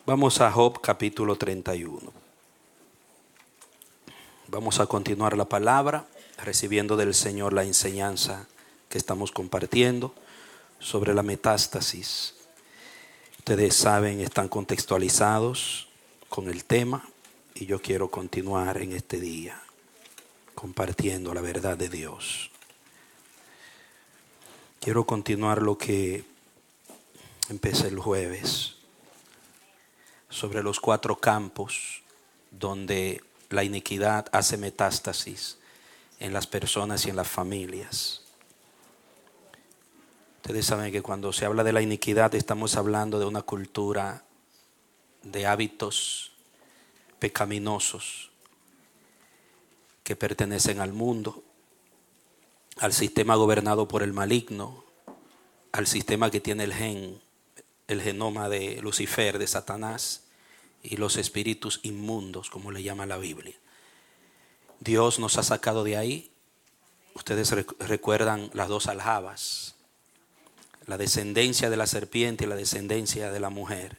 Vamos a Job capítulo 31. Vamos a continuar la palabra, recibiendo del Señor la enseñanza que estamos compartiendo sobre la metástasis. Ustedes saben, están contextualizados con el tema y yo quiero continuar en este día compartiendo la verdad de Dios. Quiero continuar lo que empecé el jueves sobre los 4 campos donde la iniquidad hace metástasis en las personas y en las familias. Ustedes saben que cuando se habla de la iniquidad estamos hablando de una cultura de hábitos pecaminosos que pertenecen al mundo, al sistema gobernado por el maligno, al sistema que tiene el genoma de Lucifer, de Satanás, y los espíritus inmundos, como le llama la Biblia. Dios nos ha sacado de ahí. Ustedes recuerdan las 2 aljabas, la descendencia de la serpiente y la descendencia de la mujer.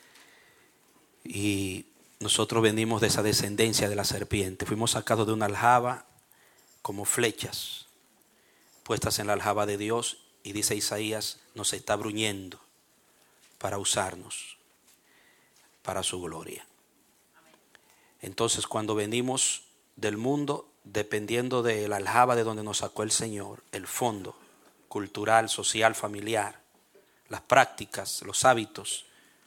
Y nosotros venimos de esa descendencia de la serpiente. Fuimos sacados de una aljaba como flechas puestas en la aljaba de Dios, y dice Isaías, nos está bruñendo para usarnos para su gloria. Entonces, cuando venimos del mundo, dependiendo de la aljaba de donde nos sacó el Señor, el fondo cultural, social, familiar, las prácticas, los hábitos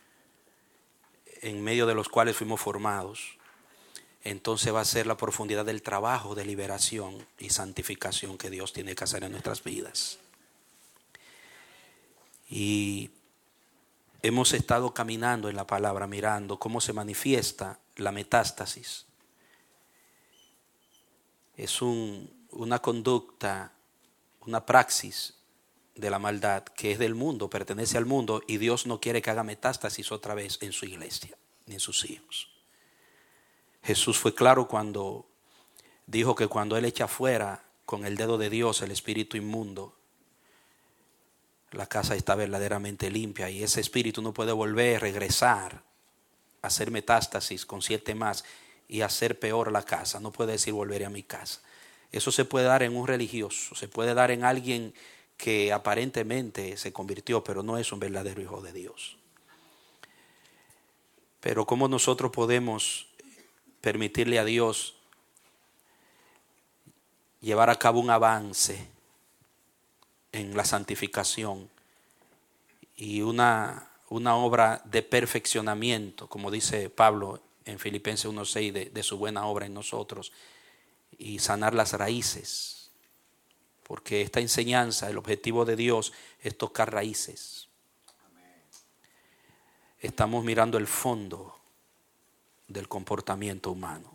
en medio de los cuales fuimos formados, entonces va a ser la profundidad del trabajo de liberación y santificación que Dios tiene que hacer en nuestras vidas. Y hemos estado caminando en la palabra, mirando cómo se manifiesta la metástasis. Es una conducta, una praxis de la maldad que es del mundo, pertenece al mundo, y Dios no quiere que haga metástasis otra vez en su iglesia ni en sus hijos. Jesús fue claro cuando dijo que cuando Él echa fuera con el dedo de Dios el espíritu inmundo, la casa está verdaderamente limpia, y ese espíritu no puede volver, regresar, hacer metástasis con 7 más y hacer peor la casa. No puede decir volveré a mi casa. Eso se puede dar en un religioso, se puede dar en alguien que aparentemente se convirtió, pero no es un verdadero hijo de Dios. Pero ¿cómo nosotros podemos permitirle a Dios llevar a cabo un avance en la santificación y una obra de perfeccionamiento, como dice Pablo en Filipenses 1:6, de su buena obra en nosotros, y sanar las raíces? Porque esta enseñanza, el objetivo de Dios es tocar raíces. Estamos mirando el fondo del comportamiento humano.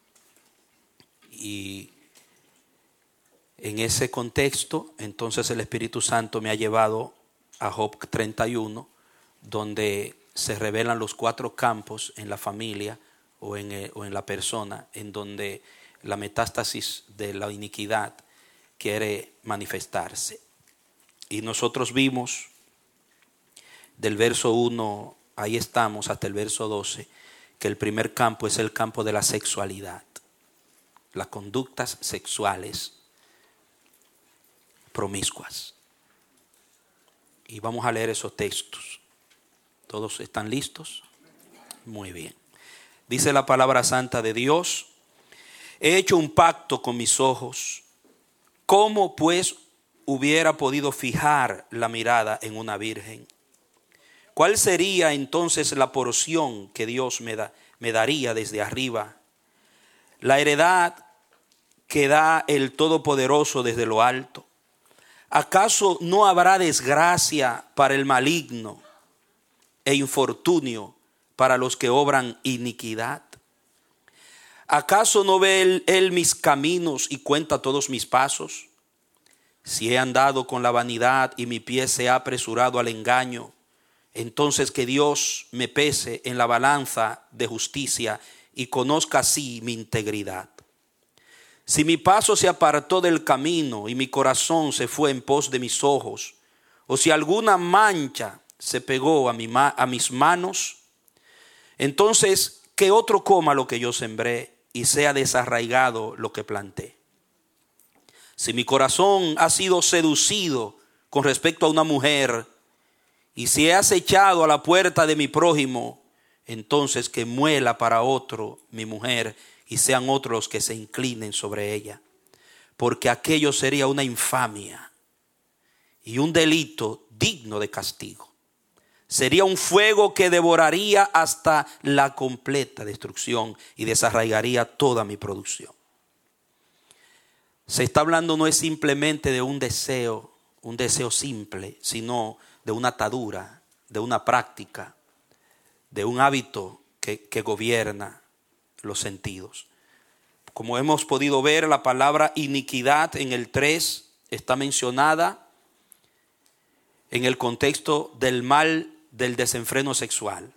Y en ese contexto, entonces el Espíritu Santo me ha llevado a Job 31, donde se revelan los 4 campos en la familia o en la persona, en donde la metástasis de la iniquidad quiere manifestarse. Y nosotros vimos del verso 1, ahí estamos, hasta el verso 12, que el primer campo es el campo de la sexualidad, las conductas sexuales promiscuas. Y vamos a leer esos textos. ¿Todos están listos? Muy bien. Dice la palabra santa de Dios: he hecho un pacto con mis ojos. ¿Cómo pues hubiera podido fijar la mirada en una virgen? ¿Cuál sería entonces la porción que Dios me daría desde arriba? La heredad que da el Todopoderoso desde lo alto. ¿Acaso no habrá desgracia para el maligno e infortunio para los que obran iniquidad? ¿Acaso no ve él mis caminos y cuenta todos mis pasos? Si he andado con la vanidad y mi pie se ha apresurado al engaño, entonces que Dios me pese en la balanza de justicia y conozca así mi integridad. Si mi paso se apartó del camino y mi corazón se fue en pos de mis ojos, o si alguna mancha se pegó a mis manos, Entonces, que otro coma lo que yo sembré y sea desarraigado lo que planté. Si mi corazón ha sido seducido con respecto a una mujer, y si he acechado a la puerta de mi prójimo, entonces que muela para otro mi mujer, y sean otros los que se inclinen sobre ella. Porque aquello sería una infamia y un delito digno de castigo. Sería un fuego que devoraría hasta la completa destrucción y desarraigaría toda mi producción. Se está hablando no es simplemente de un deseo simple, sino de una atadura, de una práctica, de un hábito que gobierna los sentidos. Como hemos podido ver, la palabra iniquidad en el 3 está mencionada en el contexto del mal del desenfreno sexual.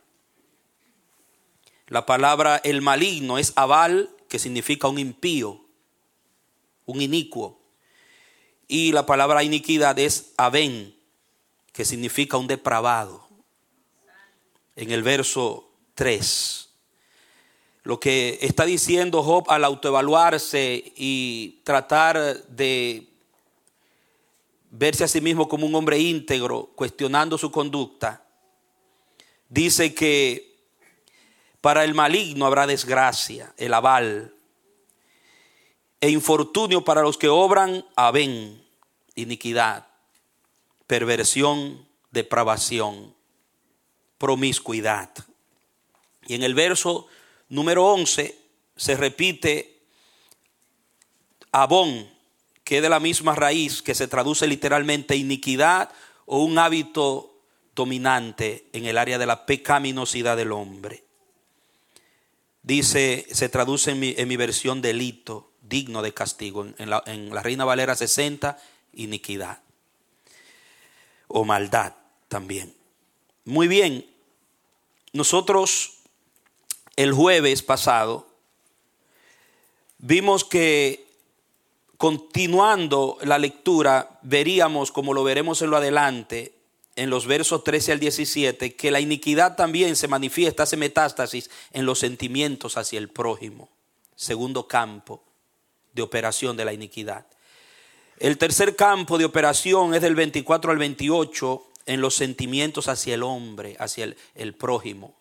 La palabra el maligno es Abal, que significa un impío, un inicuo. Y la palabra iniquidad es Abén, que significa un depravado. En el verso 3. Lo que está diciendo Job al autoevaluarse y tratar de verse a sí mismo como un hombre íntegro, cuestionando su conducta, dice que para el maligno habrá desgracia, el Abal, e infortunio para los que obran Abén, iniquidad, perversión, depravación, promiscuidad. Y en el verso número 11 se repite Abón, que es de la misma raíz, que se traduce literalmente iniquidad o un hábito dominante en el área de la pecaminosidad del hombre. Dice, se traduce en mi versión delito, digno de castigo. En la Reina Valera 60, iniquidad o maldad también. Muy bien, nosotros el jueves pasado vimos que continuando la lectura veríamos, como lo veremos en lo adelante, en los versos 13 al 17, que la iniquidad también se manifiesta, hace metástasis en los sentimientos hacia el prójimo. Segundo campo de operación de la iniquidad. El tercer campo de operación es del 24 al 28 en los sentimientos hacia el hombre, hacia el prójimo.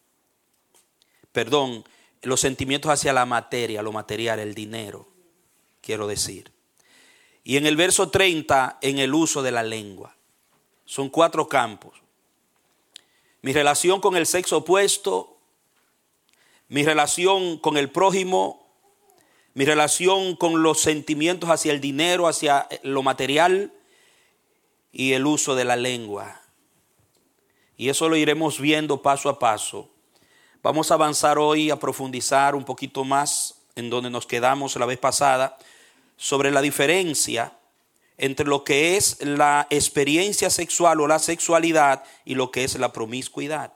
Perdón, los sentimientos hacia la materia, lo material, el dinero, quiero decir. Y en el verso 30, en el uso de la lengua. Son 4 campos. Mi relación con el sexo opuesto, mi relación con el prójimo, mi relación con los sentimientos hacia el dinero, hacia lo material y el uso de la lengua. Y eso lo iremos viendo paso a paso. Vamos a avanzar hoy a profundizar un poquito más en donde nos quedamos la vez pasada sobre la diferencia entre lo que es la experiencia sexual o la sexualidad y lo que es la promiscuidad.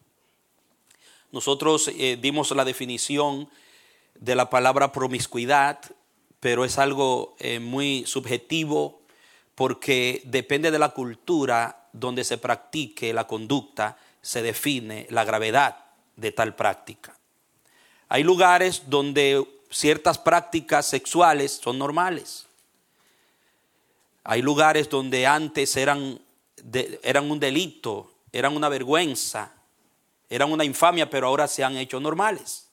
Nosotros dimos la definición de la palabra promiscuidad, pero es algo muy subjetivo porque depende de la cultura donde se practique la conducta, se define la gravedad de tal práctica. Hay lugares donde ciertas prácticas sexuales son normales. Hay lugares donde antes eran un delito, eran una vergüenza, eran una infamia, pero ahora se han hecho normales.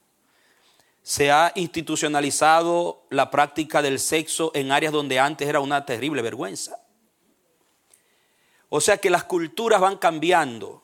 Se ha institucionalizado la práctica del sexo en áreas donde antes era una terrible vergüenza. O sea que las culturas van cambiando,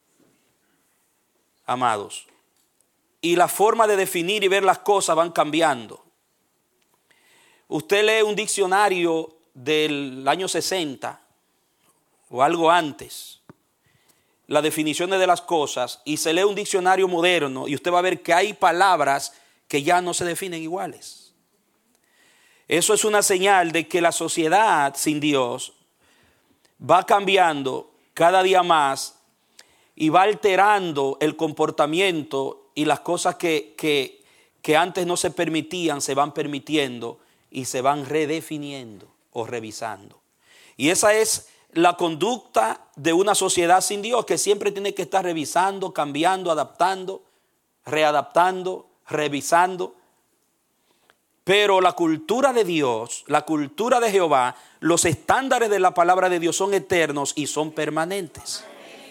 amados, y la forma de definir y ver las cosas van cambiando. Usted lee un diccionario del año 60 o algo antes, las definiciones de las cosas, y se lee un diccionario moderno y usted va a ver que hay palabras que ya no se definen iguales. Eso es una señal de que la sociedad sin Dios va cambiando cada día más y va alterando el comportamiento, y las cosas que antes no se permitían se van permitiendo y se van redefiniendo o revisando. Y esa es la conducta de una sociedad sin Dios, que siempre tiene que estar revisando, cambiando, adaptando, readaptando, revisando. Pero la cultura de Dios, la cultura de Jehová, los estándares de la palabra de Dios son eternos y son permanentes.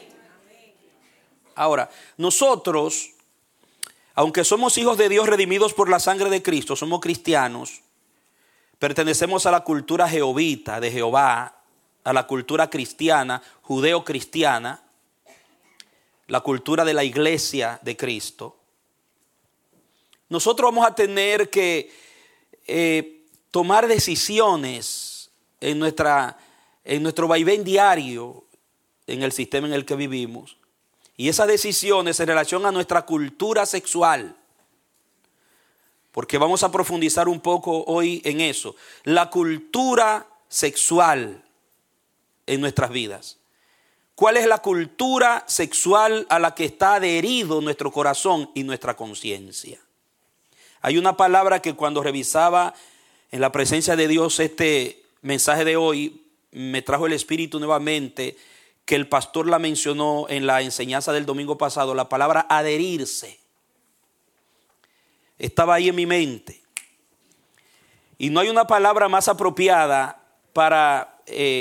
Ahora, nosotros, aunque somos hijos de Dios redimidos por la sangre de Cristo, somos cristianos, pertenecemos a la cultura jehovita de Jehová, a la cultura cristiana, judeo-cristiana, la cultura de la iglesia de Cristo. Nosotros vamos a tener que tomar decisiones en nuestro vaivén diario, en el sistema en el que vivimos. Y esas decisiones en relación a nuestra cultura sexual, porque vamos a profundizar un poco hoy en eso. La cultura sexual en nuestras vidas. ¿Cuál es la cultura sexual a la que está adherido nuestro corazón y nuestra conciencia? Hay una palabra que cuando revisaba en la presencia de Dios este mensaje de hoy, me trajo el Espíritu nuevamente, que el pastor la mencionó en la enseñanza del domingo pasado, la palabra adherirse. Estaba ahí en mi mente. Y no hay una palabra más apropiada para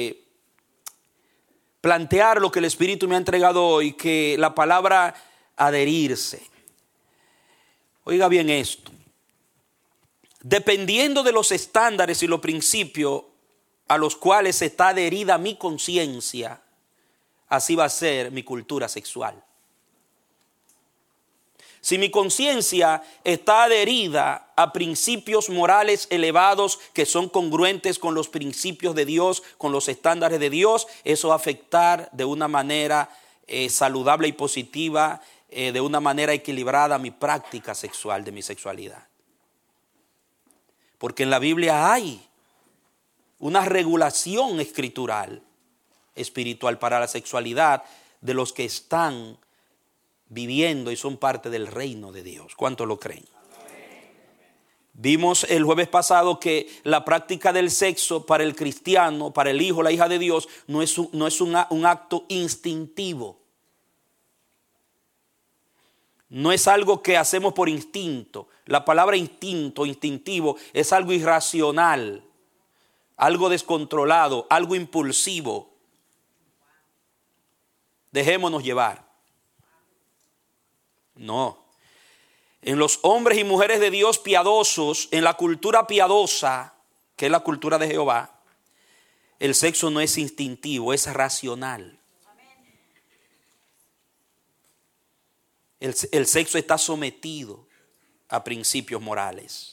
plantear lo que el Espíritu me ha entregado hoy que la palabra adherirse. Oiga bien esto. Dependiendo de los estándares y los principios a los cuales está adherida mi conciencia, así va a ser mi cultura sexual. Si mi conciencia está adherida a principios morales elevados que son congruentes con los principios de Dios, con los estándares de Dios, eso va a afectar de una manera saludable y positiva, de una manera equilibrada mi práctica sexual, de mi sexualidad. Porque en la Biblia hay una regulación escritural, espiritual para la sexualidad de los que están viviendo y son parte del reino de Dios. ¿Cuántos lo creen? Vimos el jueves pasado que la práctica del sexo para el cristiano, para el hijo, la hija de Dios, no es un acto instintivo. No es algo que hacemos por instinto. La palabra instinto, instintivo, es algo irracional, algo descontrolado, algo impulsivo. Dejémonos llevar. No. En los hombres y mujeres de Dios piadosos, en la cultura piadosa, que es la cultura de Jehová, el sexo no es instintivo, es racional. El sexo está sometido a principios morales.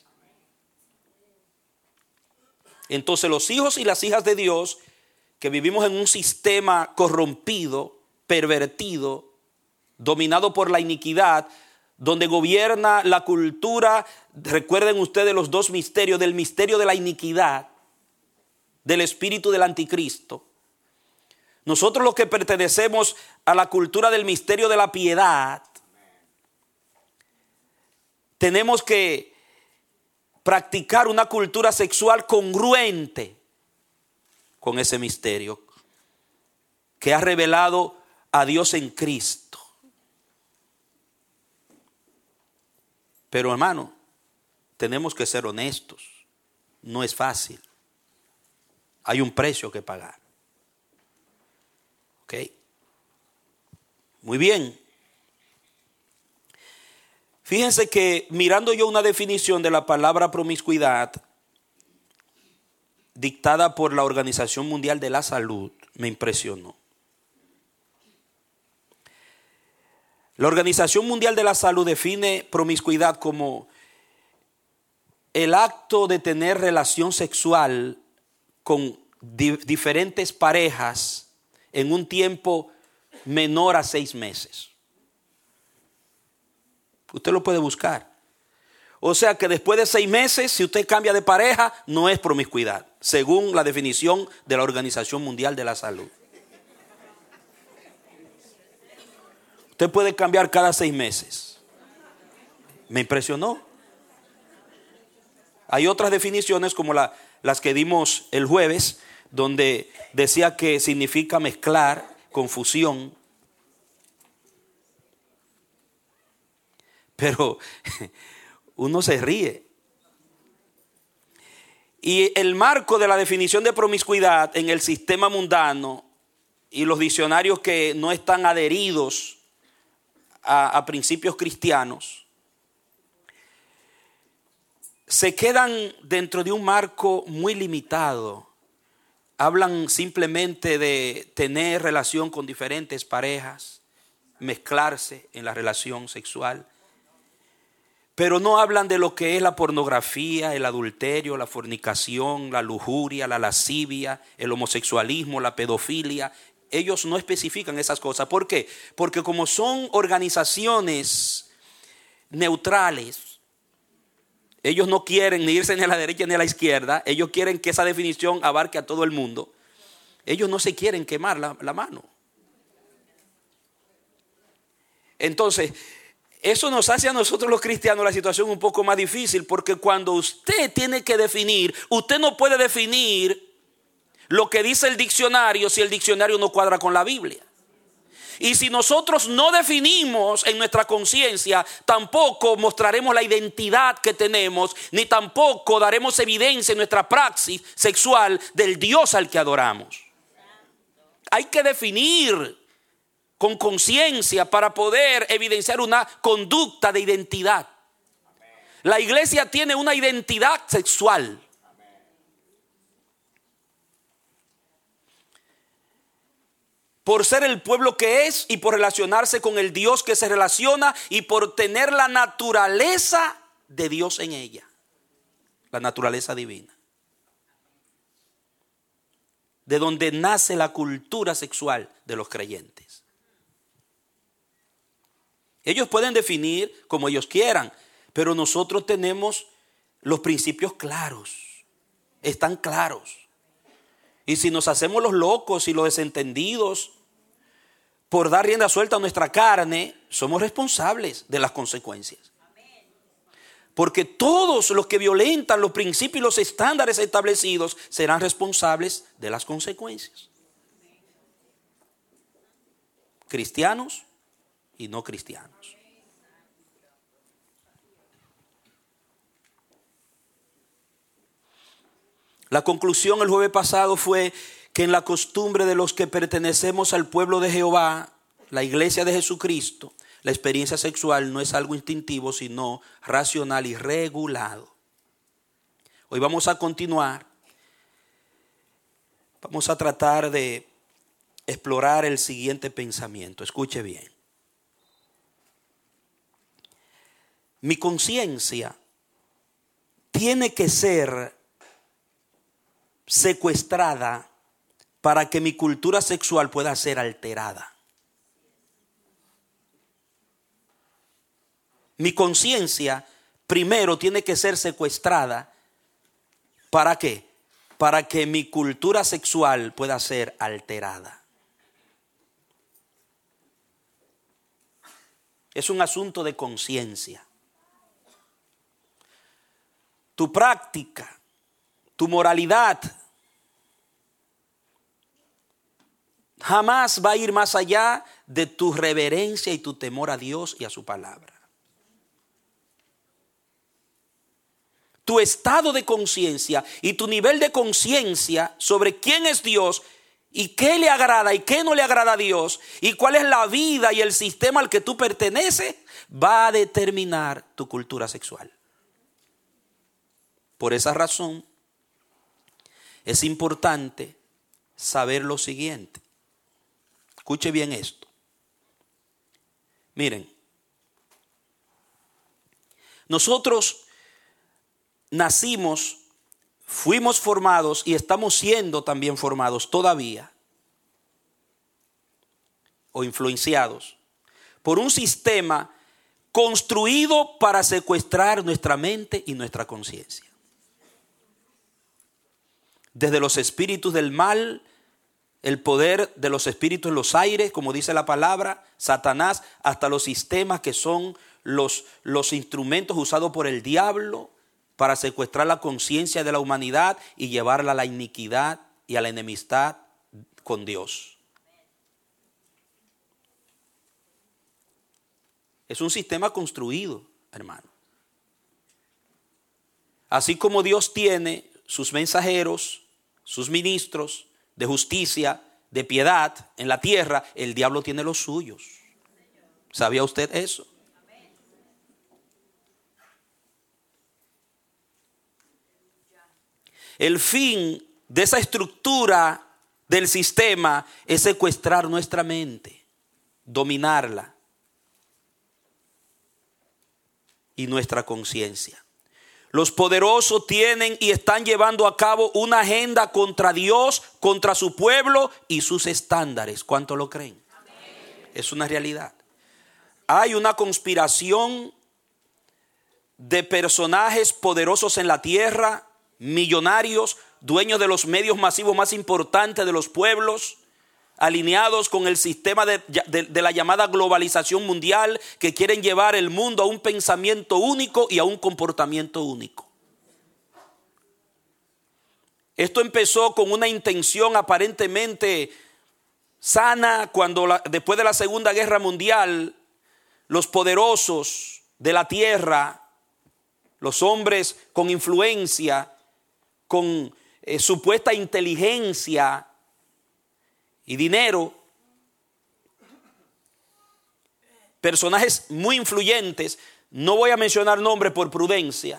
Entonces los hijos y las hijas de Dios que vivimos en un sistema corrompido, pervertido, dominado por la iniquidad, donde gobierna la cultura, recuerden ustedes los dos misterios, del misterio de la iniquidad, del espíritu del anticristo. Nosotros los que pertenecemos a la cultura del misterio de la piedad, tenemos que practicar una cultura sexual congruente con ese misterio que ha revelado a Dios en Cristo. Pero hermano, tenemos que ser honestos. No es fácil. Hay un precio que pagar. ¿Ok? Muy bien. Fíjense que mirando yo una definición de la palabra promiscuidad dictada por la Organización Mundial de la Salud, me impresionó. La Organización Mundial de la Salud define promiscuidad como el acto de tener relación sexual con diferentes parejas en un tiempo menor a 6 meses. Usted lo puede buscar. O sea que después de 6 meses, si usted cambia de pareja, no es promiscuidad, según la definición de la Organización Mundial de la Salud. Usted puede cambiar cada 6 meses. Me impresionó. Hay otras definiciones como las que dimos el jueves, donde decía que significa mezclar, confusión. Pero uno se ríe. Y el marco de la definición de promiscuidad en el sistema mundano y los diccionarios que no están adheridos a principios cristianos, se quedan dentro de un marco muy limitado. Hablan simplemente de tener relación con diferentes parejas, mezclarse en la relación sexual. Pero no hablan de lo que es la pornografía, el adulterio, la fornicación, la lujuria, la lascivia, el homosexualismo, la pedofilia. Ellos no especifican esas cosas. ¿Por qué? Porque como son organizaciones neutrales, ellos no quieren ni irse ni a la derecha ni a la izquierda. Ellos quieren que esa definición abarque a todo el mundo. Ellos no se quieren quemar la mano. Entonces, eso nos hace a nosotros los cristianos la situación un poco más difícil, porque cuando usted tiene que definir, usted no puede definir lo que dice el diccionario si el diccionario no cuadra con la Biblia. Y si nosotros no definimos en nuestra conciencia, tampoco mostraremos la identidad que tenemos, ni tampoco daremos evidencia en nuestra praxis sexual del Dios al que adoramos. Hay que definir con conciencia para poder evidenciar una conducta de identidad. La iglesia tiene una identidad sexual. Por ser el pueblo que es y por relacionarse con el Dios que se relaciona y por tener la naturaleza de Dios en ella. La naturaleza divina. De donde nace la cultura sexual de los creyentes. Ellos pueden definir como ellos quieran, pero nosotros tenemos los principios claros, están claros. Y si nos hacemos los locos y los desentendidos por dar rienda suelta a nuestra carne, somos responsables de las consecuencias. Porque todos los que violentan los principios y los estándares establecidos serán responsables de las consecuencias. Cristianos y no cristianos. La conclusión el jueves pasado fue que en la costumbre de los que pertenecemos al pueblo de Jehová, la iglesia de Jesucristo, la experiencia sexual no es algo instintivo, sino racional y regulado. Hoy vamos a continuar. Vamos a tratar de explorar el siguiente pensamiento. Escuche bien. Mi conciencia tiene que ser secuestrada para que mi cultura sexual pueda ser alterada. Mi conciencia primero tiene que ser secuestrada. ¿Para qué? Para que mi cultura sexual pueda ser alterada. Es un asunto de conciencia. Tu práctica, tu moralidad jamás va a ir más allá de tu reverencia y tu temor a Dios y a su palabra. Tu estado de conciencia y tu nivel de conciencia sobre quién es Dios y qué le agrada y qué no le agrada a Dios y cuál es la vida y el sistema al que tú perteneces va a determinar tu cultura sexual. Por esa razón es importante saber lo siguiente. Escuche bien esto. Miren, nosotros nacimos, fuimos formados y estamos siendo también formados todavía o influenciados por un sistema construido para secuestrar nuestra mente y nuestra conciencia. Desde los espíritus del mal, el poder de los espíritus en los aires, como dice la palabra, Satanás, hasta los sistemas que son los instrumentos usados por el diablo para secuestrar la conciencia de la humanidad y llevarla a la iniquidad y a la enemistad con Dios. Es un sistema construido, hermano. Así como Dios tiene sus mensajeros, sus ministros de justicia, de piedad en la tierra, el diablo tiene los suyos. ¿Sabía usted eso? El fin de esa estructura del sistema es secuestrar nuestra mente, dominarla y nuestra conciencia. Los poderosos tienen y están llevando a cabo una agenda contra Dios, contra su pueblo y sus estándares. ¿Cuánto lo creen? Amén. Es una realidad. Hay una conspiración de personajes poderosos en la tierra, millonarios, dueños de los medios masivos más importantes de los pueblos, alineados con el sistema de la llamada globalización mundial, que quieren llevar el mundo a un pensamiento único y a un comportamiento único. Esto empezó con una intención aparentemente sana cuando después de la Segunda Guerra Mundial, los poderosos de la tierra, los hombres con influencia, con supuesta inteligencia y dinero, personajes muy influyentes, no voy a mencionar nombres por prudencia,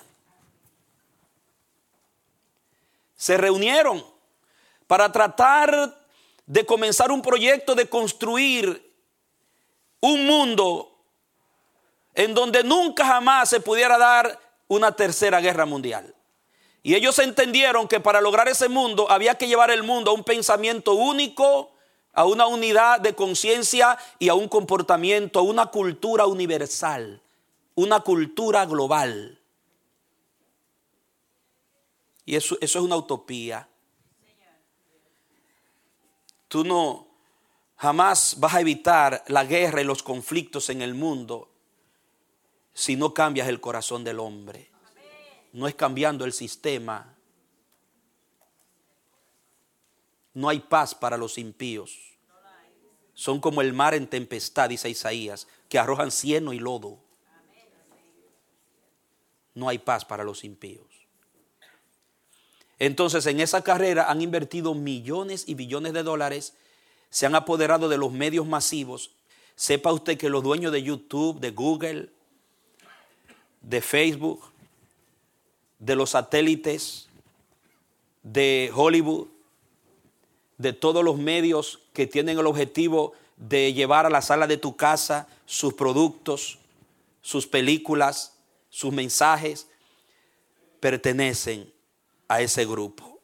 se reunieron para tratar de comenzar un proyecto de construir un mundo en donde nunca jamás se pudiera dar una tercera guerra mundial. Y ellos entendieron que para lograr ese mundo había que llevar el mundo a un pensamiento único, a una unidad de conciencia y a un comportamiento, a una cultura universal, una cultura global. Y eso es una utopía. Tú no jamás vas a evitar la guerra y los conflictos en el mundo si no cambias el corazón del hombre. No es cambiando el sistema. No hay paz para los impíos. Son como el mar en tempestad, dice Isaías, que arrojan cieno y lodo. No hay paz para los impíos. Entonces, en esa carrera han invertido millones y billones de dólares, se han apoderado de los medios masivos. Sepa usted que los dueños de YouTube, de Google, de Facebook, de los satélites, de Hollywood, de todos los medios que tienen el objetivo de llevar a la sala de tu casa sus productos, sus películas, sus mensajes, pertenecen a ese grupo.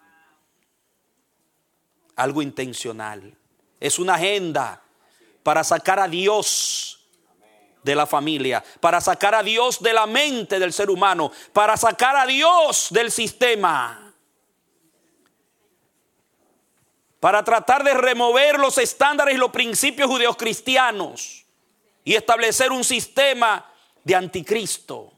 Algo intencional. Es una agenda para sacar a Dios de la familia, para sacar a Dios de la mente del ser humano, para sacar a Dios del sistema, para tratar de remover los estándares y los principios judeocristianos y establecer un sistema de anticristo.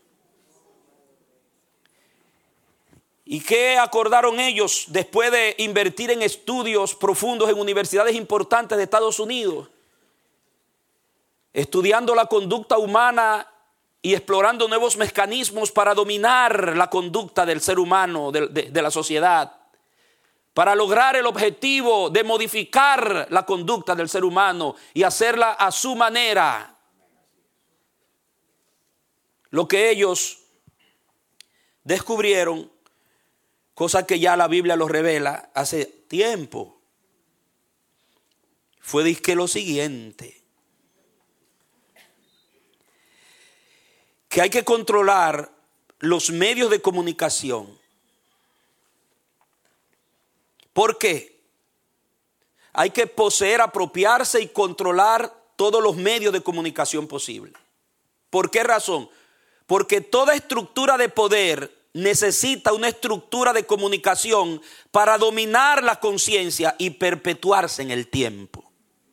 ¿Y qué acordaron ellos después de invertir en estudios profundos en universidades importantes de Estados Unidos? Estudiando la conducta humana y explorando nuevos mecanismos para dominar la conducta del ser humano, de la sociedad, para lograr el objetivo de modificar la conducta del ser humano y hacerla a su manera. Lo que ellos descubrieron, cosa que ya la Biblia los revela hace tiempo, fue dizque lo siguiente: que hay que controlar los medios de comunicación. ¿Por qué? Hay que poseer, apropiarse y controlar todos los medios de comunicación posibles. ¿Por qué razón? Porque toda estructura de poder necesita una estructura de comunicación para dominar la conciencia y perpetuarse en el tiempo.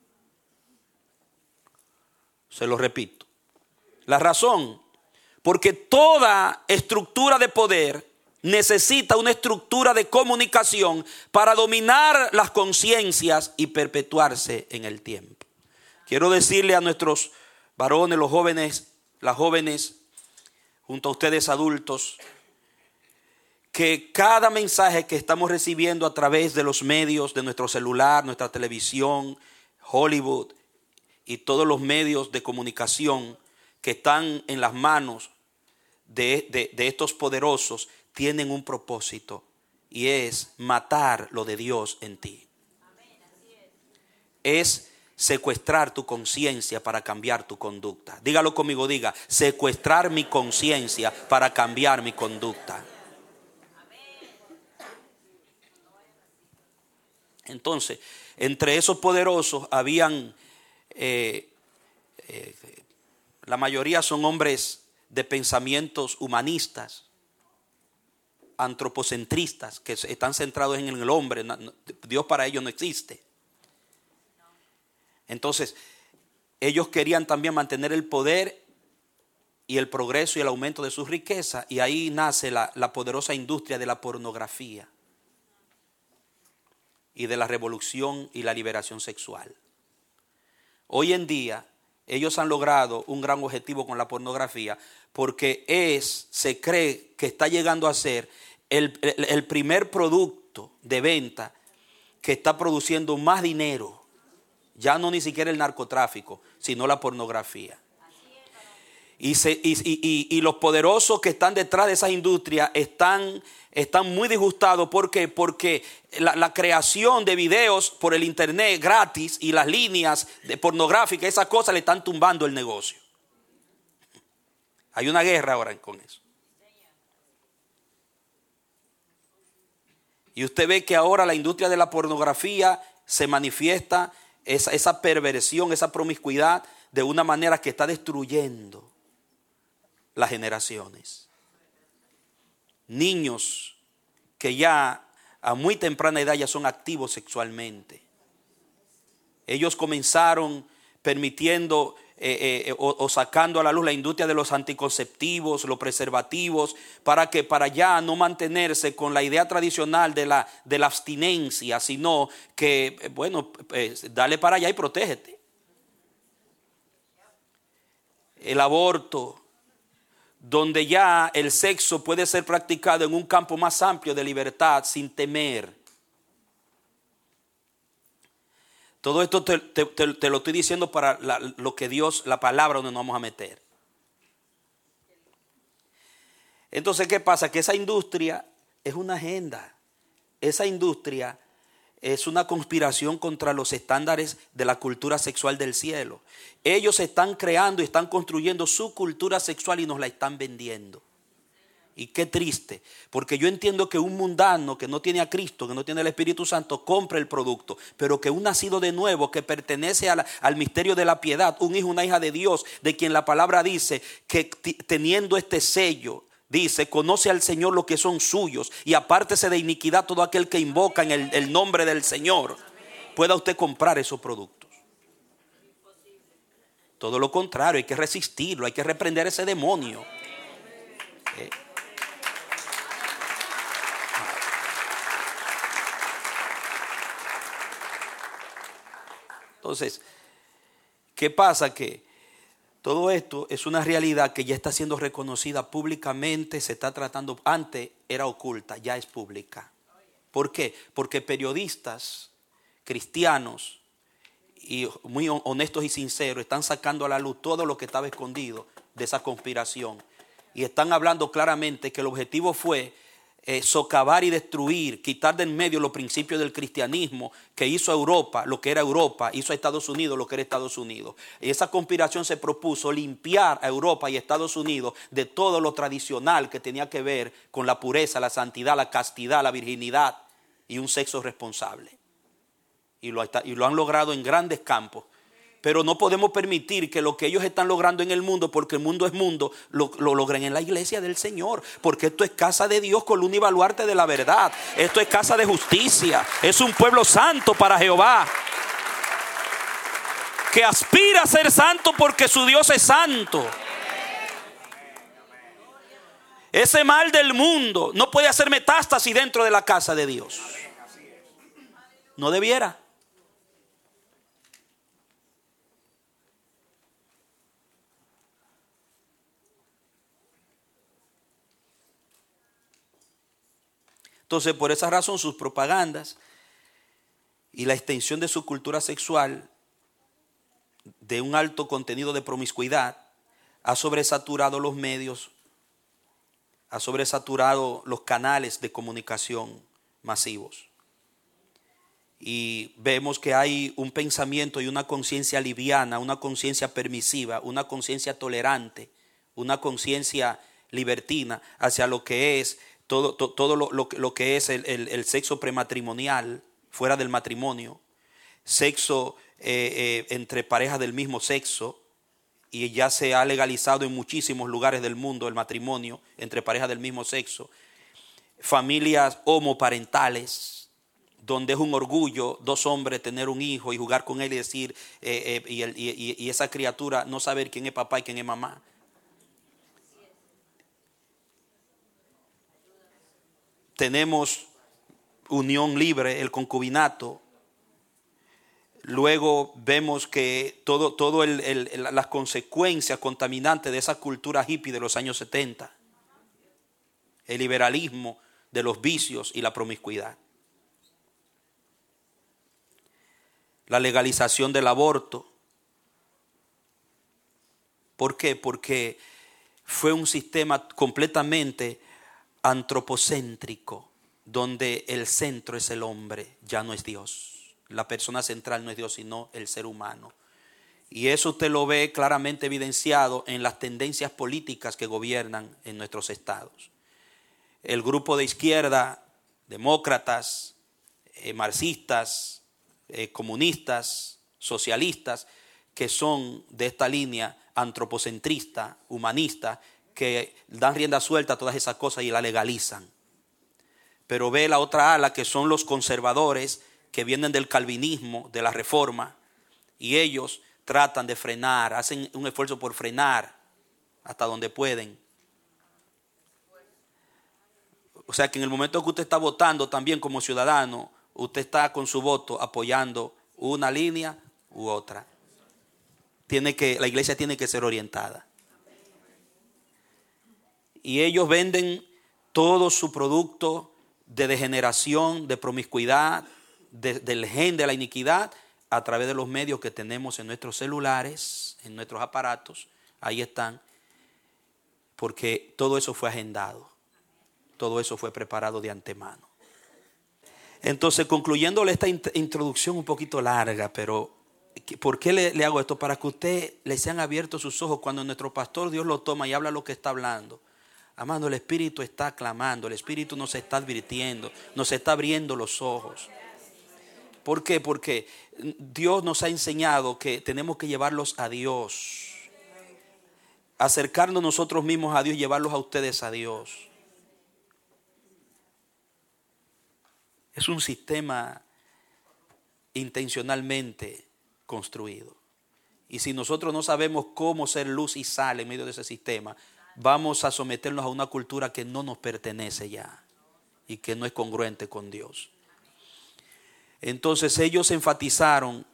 Se lo repito. La razón, porque toda estructura de poder necesita una estructura de comunicación para dominar las conciencias y perpetuarse en el tiempo. Quiero decirle a nuestros varones, los jóvenes, las jóvenes, junto a ustedes adultos, que cada mensaje que estamos recibiendo a través de los medios, de nuestro celular, nuestra televisión, Hollywood y todos los medios de comunicación que están en las manos de estos poderosos, tienen un propósito, y es matar lo de Dios en ti. Es secuestrar tu conciencia para cambiar tu conducta. Dígalo conmigo, diga: secuestrar mi conciencia para cambiar mi conducta. Entonces, entre esos poderosos habían, la mayoría son hombres de pensamientos humanistas, antropocentristas, que están centrados en el hombre. Dios para ellos no existe. Entonces, ellos querían también mantener el poder y el progreso y el aumento de su riqueza, y ahí nace la poderosa industria de la pornografía y de la revolución y la liberación sexual. Hoy en día ellos han logrado un gran objetivo con la pornografía, porque se cree que está llegando a ser el primer producto de venta que está produciendo más dinero. Ya no ni siquiera el narcotráfico, sino la pornografía. Y los poderosos que están detrás de esa industria están muy disgustados. ¿Por qué? Porque la creación de videos por el internet gratis y las líneas de pornográficas, esas cosas le están tumbando el negocio. Hay una guerra ahora con eso. Y usted ve que ahora la industria de la pornografía se manifiesta, esa perversión, esa promiscuidad, de una manera que está destruyendo las generaciones. Niños que ya a muy temprana edad ya son activos sexualmente. Ellos comenzaron permitiendo o sacando a la luz la industria de los anticonceptivos, los preservativos, para ya no mantenerse con la idea tradicional de la abstinencia, sino que, dale para allá y protégete. El aborto, donde ya el sexo puede ser practicado en un campo más amplio de libertad sin temer. Todo esto te lo estoy diciendo para lo que Dios, la palabra donde nos vamos a meter. Entonces, ¿qué pasa? Que esa industria es una agenda. Esa industria es una conspiración contra los estándares de la cultura sexual del cielo. Ellos están creando y están construyendo su cultura sexual y nos la están vendiendo. Y qué triste, porque yo entiendo que un mundano que no tiene a Cristo, que no tiene el Espíritu Santo, compre el producto, pero que un nacido de nuevo, que pertenece al misterio de la piedad, un hijo, una hija de Dios, de quien la palabra dice que teniendo este sello, dice: conoce al Señor los que son suyos, y apártese de iniquidad todo aquel que invoca en el nombre del Señor. Pueda usted comprar esos productos. Todo lo contrario, hay que resistirlo, hay que reprender ese demonio. Entonces, ¿qué pasa? Que todo esto es una realidad que ya está siendo reconocida públicamente, se está tratando. Antes era oculta, ya es pública. ¿Por qué? Porque periodistas cristianos y muy honestos y sinceros están sacando a la luz todo lo que estaba escondido de esa conspiración. Y están hablando claramente que el objetivo fue socavar y destruir, quitar de en medio los principios del cristianismo que hizo a Europa lo que era Europa, hizo a Estados Unidos lo que era Estados Unidos. Y esa conspiración se propuso limpiar a Europa y a Estados Unidos de todo lo tradicional que tenía que ver con la pureza, la santidad, la castidad, la virginidad y un sexo responsable. Y lo han logrado en grandes campos. Pero no podemos permitir que lo que ellos están logrando en el mundo, porque el mundo es mundo, lo logren en la iglesia del Señor. Porque esto es casa de Dios, columna y baluarte de la verdad. Esto es casa de justicia. Es un pueblo santo para Jehová, que aspira a ser santo porque su Dios es santo. Ese mal del mundo no puede hacer metástasis dentro de la casa de Dios. No debiera. Entonces, por esa razón, sus propagandas y la extensión de su cultura sexual de un alto contenido de promiscuidad ha sobresaturado los medios, ha sobresaturado los canales de comunicación masivos. Y vemos que hay un pensamiento y una conciencia liviana, una conciencia permisiva, una conciencia tolerante, una conciencia libertina hacia lo que es todo lo que es el sexo prematrimonial, fuera del matrimonio, sexo entre parejas del mismo sexo, y ya se ha legalizado en muchísimos lugares del mundo el matrimonio entre parejas del mismo sexo, familias homoparentales, donde es un orgullo dos hombres tener un hijo y jugar con él y decir, y esa criatura no saber quién es papá y quién es mamá. Tenemos unión libre, el concubinato. Luego vemos que todo las consecuencias contaminantes de esa cultura hippie de los años 70. El liberalismo de los vicios y la promiscuidad. La legalización del aborto. ¿Por qué? Porque fue un sistema completamente antropocéntrico, donde el centro es el hombre, ya no es Dios. La persona central no es Dios, sino el ser humano. Y eso usted lo ve claramente evidenciado en las tendencias políticas que gobiernan en nuestros estados. El grupo de izquierda, demócratas, marxistas, comunistas, socialistas, que son de esta línea antropocentrista, humanista, que dan rienda suelta a todas esas cosas y la legalizan. Pero ve la otra ala, que son los conservadores, que vienen del calvinismo, de la reforma, y ellos tratan de frenar, hacen un esfuerzo por frenar hasta donde pueden. O sea que en el momento que usted está votando también como ciudadano, usted está con su voto apoyando una línea u otra. La iglesia tiene que ser orientada. Y ellos venden todo su producto de degeneración, de promiscuidad, del gen de la iniquidad, a través de los medios que tenemos en nuestros celulares, en nuestros aparatos. Ahí están. Porque todo eso fue agendado. Todo eso fue preparado de antemano. Entonces, concluyéndole esta introducción un poquito larga, pero ¿por qué le hago esto? Para que usted le sean abiertos sus ojos cuando nuestro pastor Dios lo toma y habla lo que está hablando. Amado, el Espíritu está clamando, el Espíritu nos está advirtiendo, nos está abriendo los ojos. ¿Por qué? Porque Dios nos ha enseñado que tenemos que llevarlos a Dios. Acercarnos nosotros mismos a Dios y llevarlos a ustedes a Dios. Es un sistema intencionalmente construido. Y si nosotros no sabemos cómo ser luz y sal en medio de ese sistema, vamos a someternos a una cultura que no nos pertenece ya y que no es congruente con Dios. Entonces ellos enfatizaron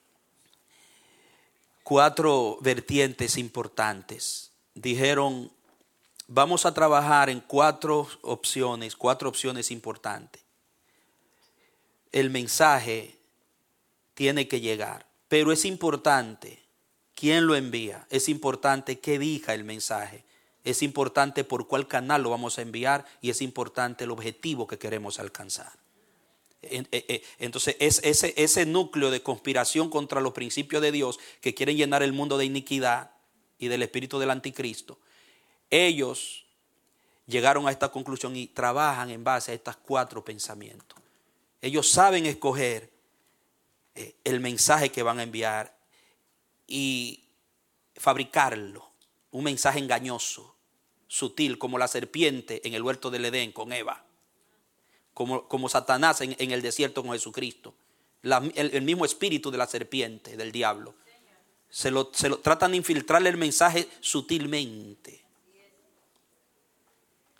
4 vertientes importantes. Dijeron, vamos a trabajar en 4 opciones importantes. El mensaje tiene que llegar, pero es importante quién lo envía, es importante qué diga el mensaje. Es importante por cuál canal lo vamos a enviar y es importante el objetivo que queremos alcanzar. Entonces ese núcleo de conspiración contra los principios de Dios que quieren llenar el mundo de iniquidad y del espíritu del anticristo, ellos llegaron a esta conclusión y trabajan en base a estos 4 pensamientos. Ellos saben escoger el mensaje que van a enviar y fabricarlo. Un mensaje engañoso, sutil, como la serpiente en el huerto del Edén con Eva. Como Satanás en el desierto con Jesucristo. El mismo espíritu de la serpiente, del diablo. Se lo tratan de infiltrarle el mensaje sutilmente.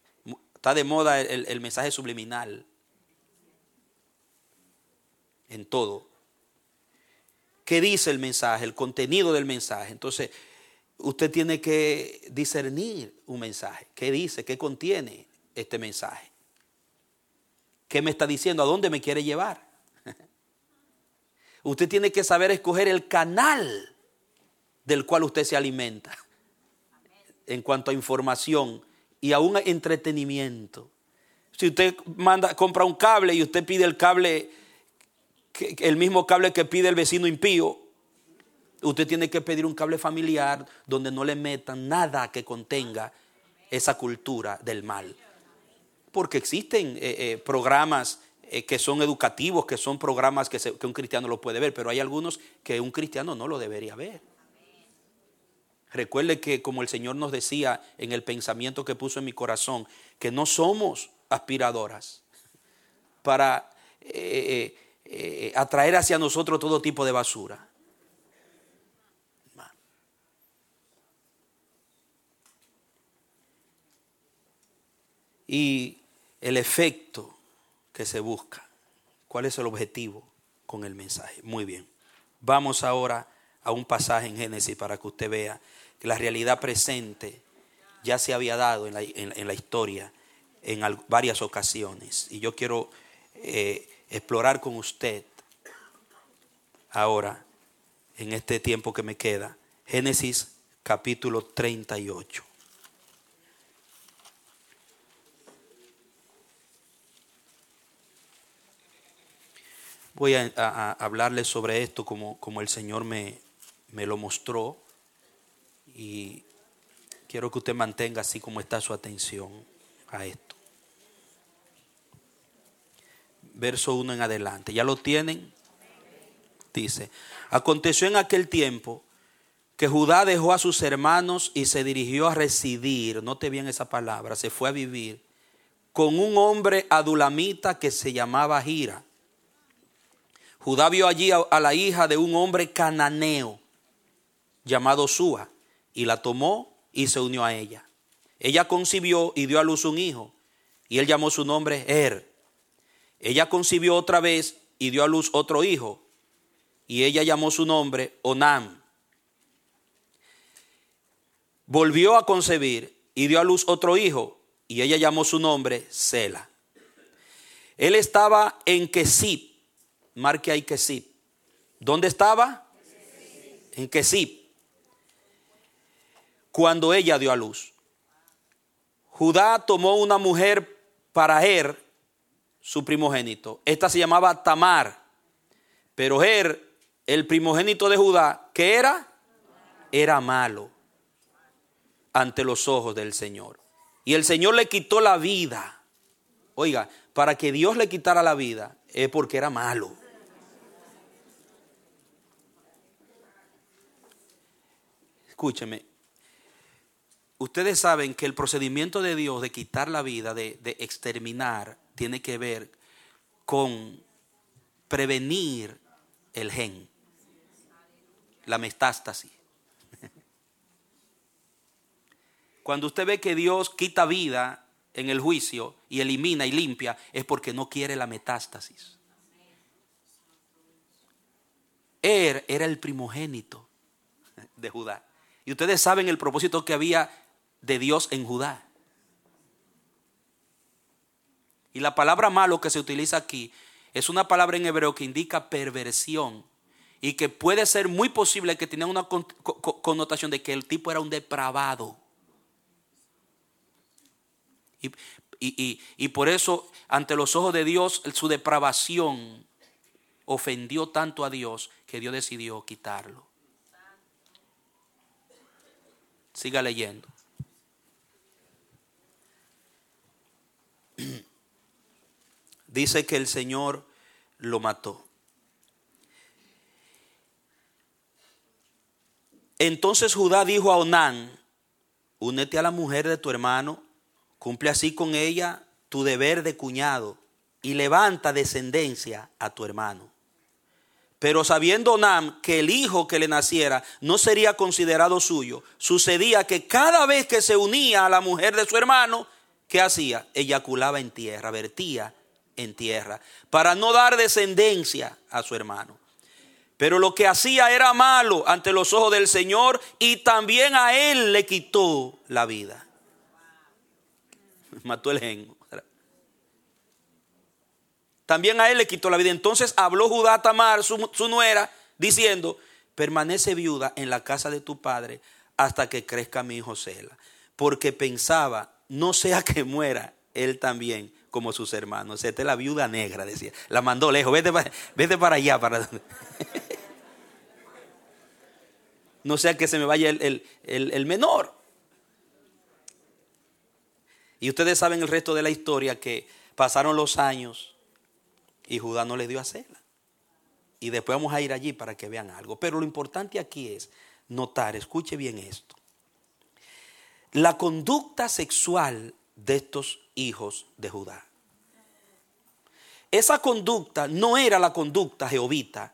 Está de moda el mensaje subliminal en todo. ¿Qué dice el mensaje? El contenido del mensaje. Entonces, usted tiene que discernir un mensaje. ¿Qué dice? ¿Qué contiene este mensaje? ¿Qué me está diciendo? ¿A dónde me quiere llevar? Usted tiene que saber escoger el canal del cual usted se alimenta en cuanto a información y aún a entretenimiento. Si usted compra un cable y usted pide el cable, el mismo cable que pide el vecino impío, usted tiene que pedir un cable familiar donde no le metan nada que contenga esa cultura del mal. Porque existen programas que son educativos, que son programas que un cristiano lo puede ver, pero hay algunos que un cristiano no lo debería ver. Recuerde que, como el Señor nos decía en el pensamiento que puso en mi corazón, que no somos aspiradoras para atraer hacia nosotros todo tipo de basura. Y el efecto que se busca. ¿Cuál es el objetivo con el mensaje? Muy bien. Vamos ahora a un pasaje en Génesis para que usted vea que la realidad presente ya se había dado en la historia en varias ocasiones. Y yo quiero explorar con usted ahora, en este tiempo que me queda, Génesis capítulo 38. Voy a hablarles sobre esto como el Señor me lo mostró, y quiero que usted mantenga así como está su atención a esto. Verso 1 en adelante. ¿Ya lo tienen? Dice: aconteció en aquel tiempo que Judá dejó a sus hermanos y se dirigió a residir, note bien esa palabra, se fue a vivir con un hombre adulamita que se llamaba Hira. Judá vio allí a la hija de un hombre cananeo llamado Súa, y la tomó y se unió a ella. Ella concibió y dio a luz un hijo, y él llamó su nombre Ella concibió otra vez y dio a luz otro hijo, y ella llamó su nombre Onam. Volvió a concebir y dio a luz otro hijo, y ella llamó su nombre Sela. Él estaba en Kesib. Marque ahí Kesib. ¿Dónde estaba? En Kesib. Cuando ella dio a luz. Judá tomó una mujer para su primogénito. Esta se llamaba Tamar. Pero el primogénito de Judá, ¿qué era? Era malo ante los ojos del Señor. Y el Señor le quitó la vida. Oiga, para que Dios le quitara la vida es porque era malo. Escúcheme, ustedes saben que el procedimiento de Dios de quitar la vida, de exterminar, tiene que ver con prevenir el gen, la metástasis. Cuando usted ve que Dios quita vida en el juicio y elimina y limpia, es porque no quiere la metástasis. Era el primogénito de Judá. Y ustedes saben el propósito que había de Dios en Judá. Y la palabra malo que se utiliza aquí es una palabra en hebreo que indica perversión, y que puede ser muy posible que tenga una connotación de que el tipo era un depravado. Y por eso, ante los ojos de Dios, su depravación ofendió tanto a Dios que Dios decidió quitarlo. Siga leyendo. Dice que el Señor lo mató. Entonces Judá dijo a Onán: únete a la mujer de tu hermano, cumple así con ella tu deber de cuñado, y levanta descendencia a tu hermano. Pero sabiendo Onán que el hijo que le naciera no sería considerado suyo, sucedía que cada vez que se unía a la mujer de su hermano, ¿qué hacía? Eyaculaba en tierra, vertía en tierra, para no dar descendencia a su hermano. Pero lo que hacía era malo ante los ojos del Señor, y también a él le quitó la vida. Mató el gen. También a él le quitó la vida. Entonces habló Judá a Tamar, su nuera, diciendo: permanece viuda en la casa de tu padre hasta que crezca mi hijo Sela. Porque pensaba, no sea que muera él también como sus hermanos. Esta es la viuda negra, decía. La mandó lejos. Vete para allá. No sea que se me vaya el menor. Y ustedes saben el resto de la historia, que pasaron los años y Judá no le dio a Sela. Y después vamos a ir allí para que vean algo. Pero lo importante aquí es notar, escuche bien esto: la conducta sexual de estos hijos de Judá. Esa conducta no era la conducta jehovita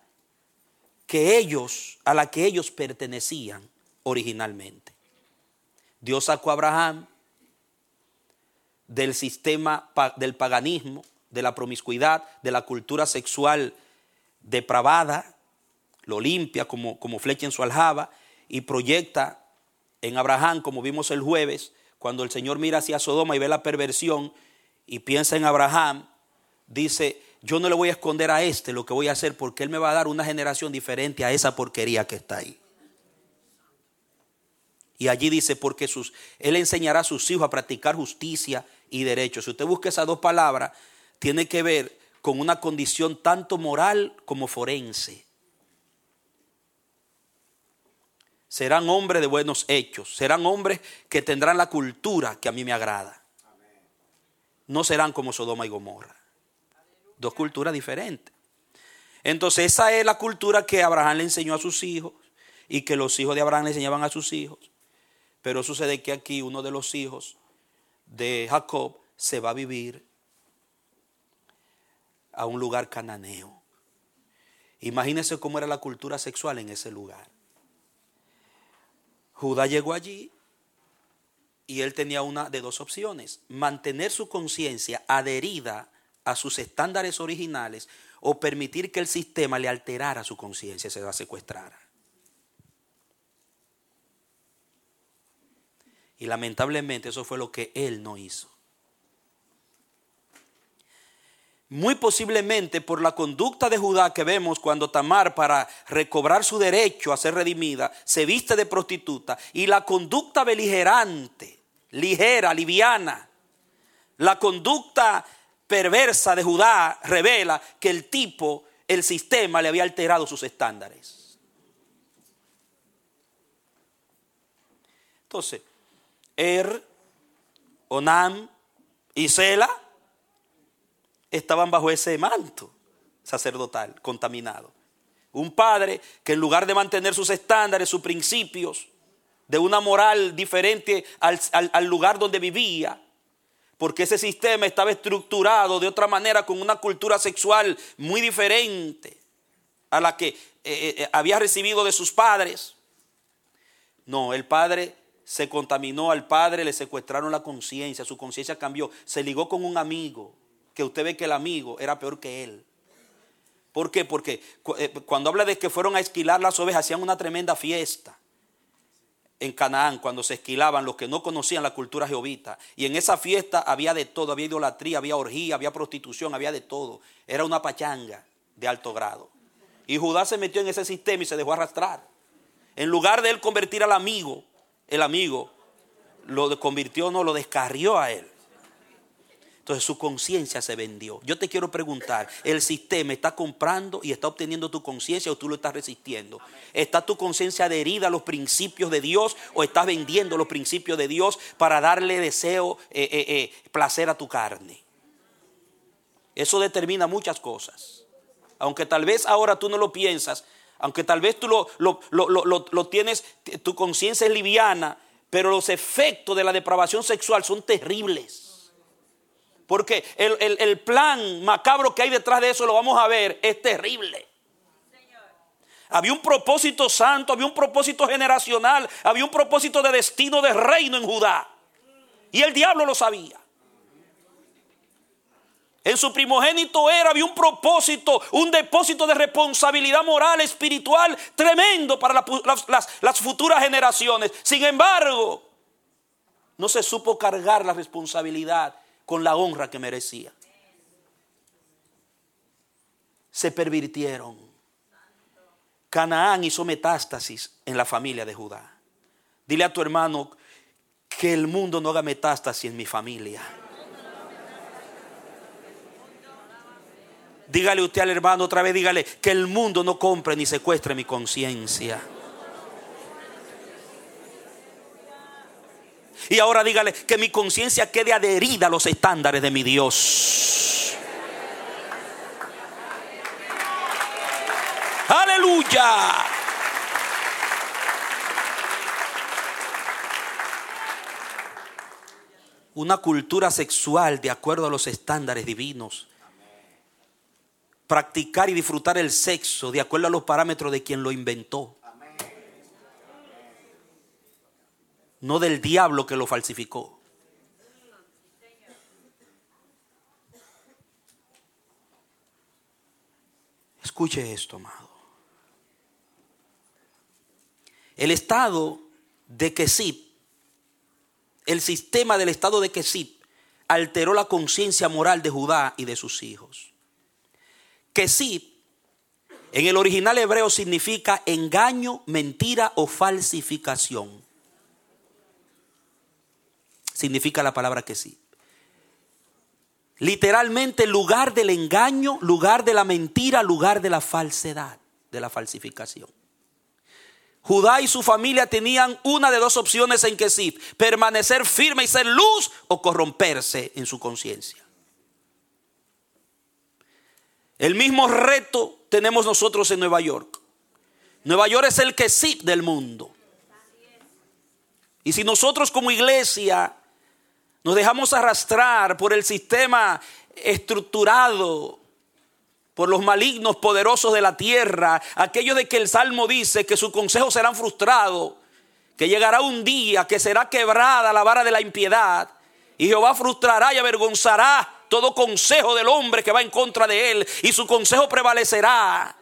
a la que ellos pertenecían originalmente. Dios sacó a Abraham del sistema del paganismo, de la promiscuidad, de la cultura sexual depravada, lo limpia como flecha en su aljaba, y proyecta en Abraham, como vimos el jueves, cuando el Señor mira hacia Sodoma y ve la perversión y piensa en Abraham, dice: yo no le voy a esconder a lo que voy a hacer, porque él me va a dar una generación diferente a esa porquería que está ahí. Y allí dice: porque él enseñará a sus hijos a practicar justicia y derecho. Si usted busca esas dos palabras, tiene que ver con una condición tanto moral como forense. Serán hombres de buenos hechos, serán hombres que tendrán la cultura que a mí me agrada. No serán como Sodoma y Gomorra. Dos culturas diferentes. Entonces esa es la cultura que Abraham le enseñó a sus hijos, y que los hijos de Abraham le enseñaban a sus hijos. Pero sucede que aquí uno de los hijos de Jacob se va a vivir a un lugar cananeo. Imagínense cómo era la cultura sexual en ese lugar. Judá llegó allí y él tenía una de dos opciones: mantener su conciencia adherida a sus estándares originales, o permitir que el sistema le alterara su conciencia y se la secuestrara. Y lamentablemente eso fue lo que él no hizo. Muy posiblemente por la conducta de Judá que vemos cuando Tamar, para recobrar su derecho a ser redimida, se viste de prostituta, y la conducta beligerante, ligera, liviana, la conducta perversa de Judá revela que el sistema le había alterado sus estándares. Entonces, Onam y Sela estaban bajo ese manto sacerdotal contaminado. Un padre que, en lugar de mantener sus estándares, sus principios, de una moral diferente al lugar donde vivía, porque ese sistema estaba estructurado de otra manera, con una cultura sexual muy diferente a la que había recibido de sus padres. No, el padre se contaminó, al padre le secuestraron la conciencia, su conciencia cambió, se ligó con un amigo, que usted ve que el amigo era peor que él. ¿Por qué? Porque cuando habla de que fueron a esquilar las ovejas, hacían una tremenda fiesta en Canaán, cuando se esquilaban los que no conocían la cultura jehovita. Y en esa fiesta había de todo: había idolatría, había orgía, había prostitución, había de todo. Era una pachanga de alto grado. Y Judá se metió en ese sistema y se dejó arrastrar. En lugar de él convertir al amigo, el amigo lo convirtió, no, lo descarrió a él. Entonces su conciencia se vendió. Yo te quiero preguntar, ¿el sistema está comprando y está obteniendo tu conciencia, o tú lo estás resistiendo? ¿Está tu conciencia adherida a los principios de Dios, o estás vendiendo los principios de Dios para darle deseo, placer a tu carne? Eso determina muchas cosas. Aunque tal vez ahora tú no lo piensas, aunque tal vez tú lo tienes, tu conciencia es liviana, pero los efectos de la depravación sexual son terribles. Porque el plan macabro que hay detrás de eso, lo vamos a ver, es terrible. Había un propósito santo, había un propósito generacional, había un propósito de destino de reino en Judá. Y el diablo lo sabía. En su primogénito había un propósito, un depósito de responsabilidad moral, espiritual, tremendo para las futuras generaciones. Sin embargo, no se supo cargar la responsabilidad con la honra que merecía. Se pervirtieron. Canaán hizo metástasis en la familia de Judá. Dile a tu hermano que el mundo no haga metástasis en mi familia. Dígale usted al hermano otra vez, dígale que el mundo no compre ni secuestre mi conciencia. Y ahora dígale que mi conciencia quede adherida a los estándares de mi Dios. Aleluya. Una cultura sexual de acuerdo a los estándares divinos. Practicar y disfrutar el sexo de acuerdo a los parámetros de quien lo inventó. No del diablo que lo falsificó. Escuche esto, amado. El estado de Kesib, el sistema del estado de Kesib, alteró la conciencia moral de Judá y de sus hijos. Kesib, en el original hebreo, significa engaño, mentira o falsificación. Significa la palabra Kesib. Literalmente lugar del engaño, lugar de la mentira, lugar de la falsedad, de la falsificación. Judá y su familia tenían una de dos opciones en Kesib: permanecer firme y ser luz, o corromperse en su conciencia. El mismo reto tenemos nosotros en Nueva York. Nueva York es el Kesib del mundo. Y si nosotros como iglesia nos dejamos arrastrar por el sistema estructurado, por los malignos poderosos de la tierra, aquello de que el Salmo dice que sus consejos serán frustrados, que llegará un día que será quebrada la vara de la impiedad, y Jehová frustrará y avergonzará todo consejo del hombre que va en contra de él, y su consejo prevalecerá.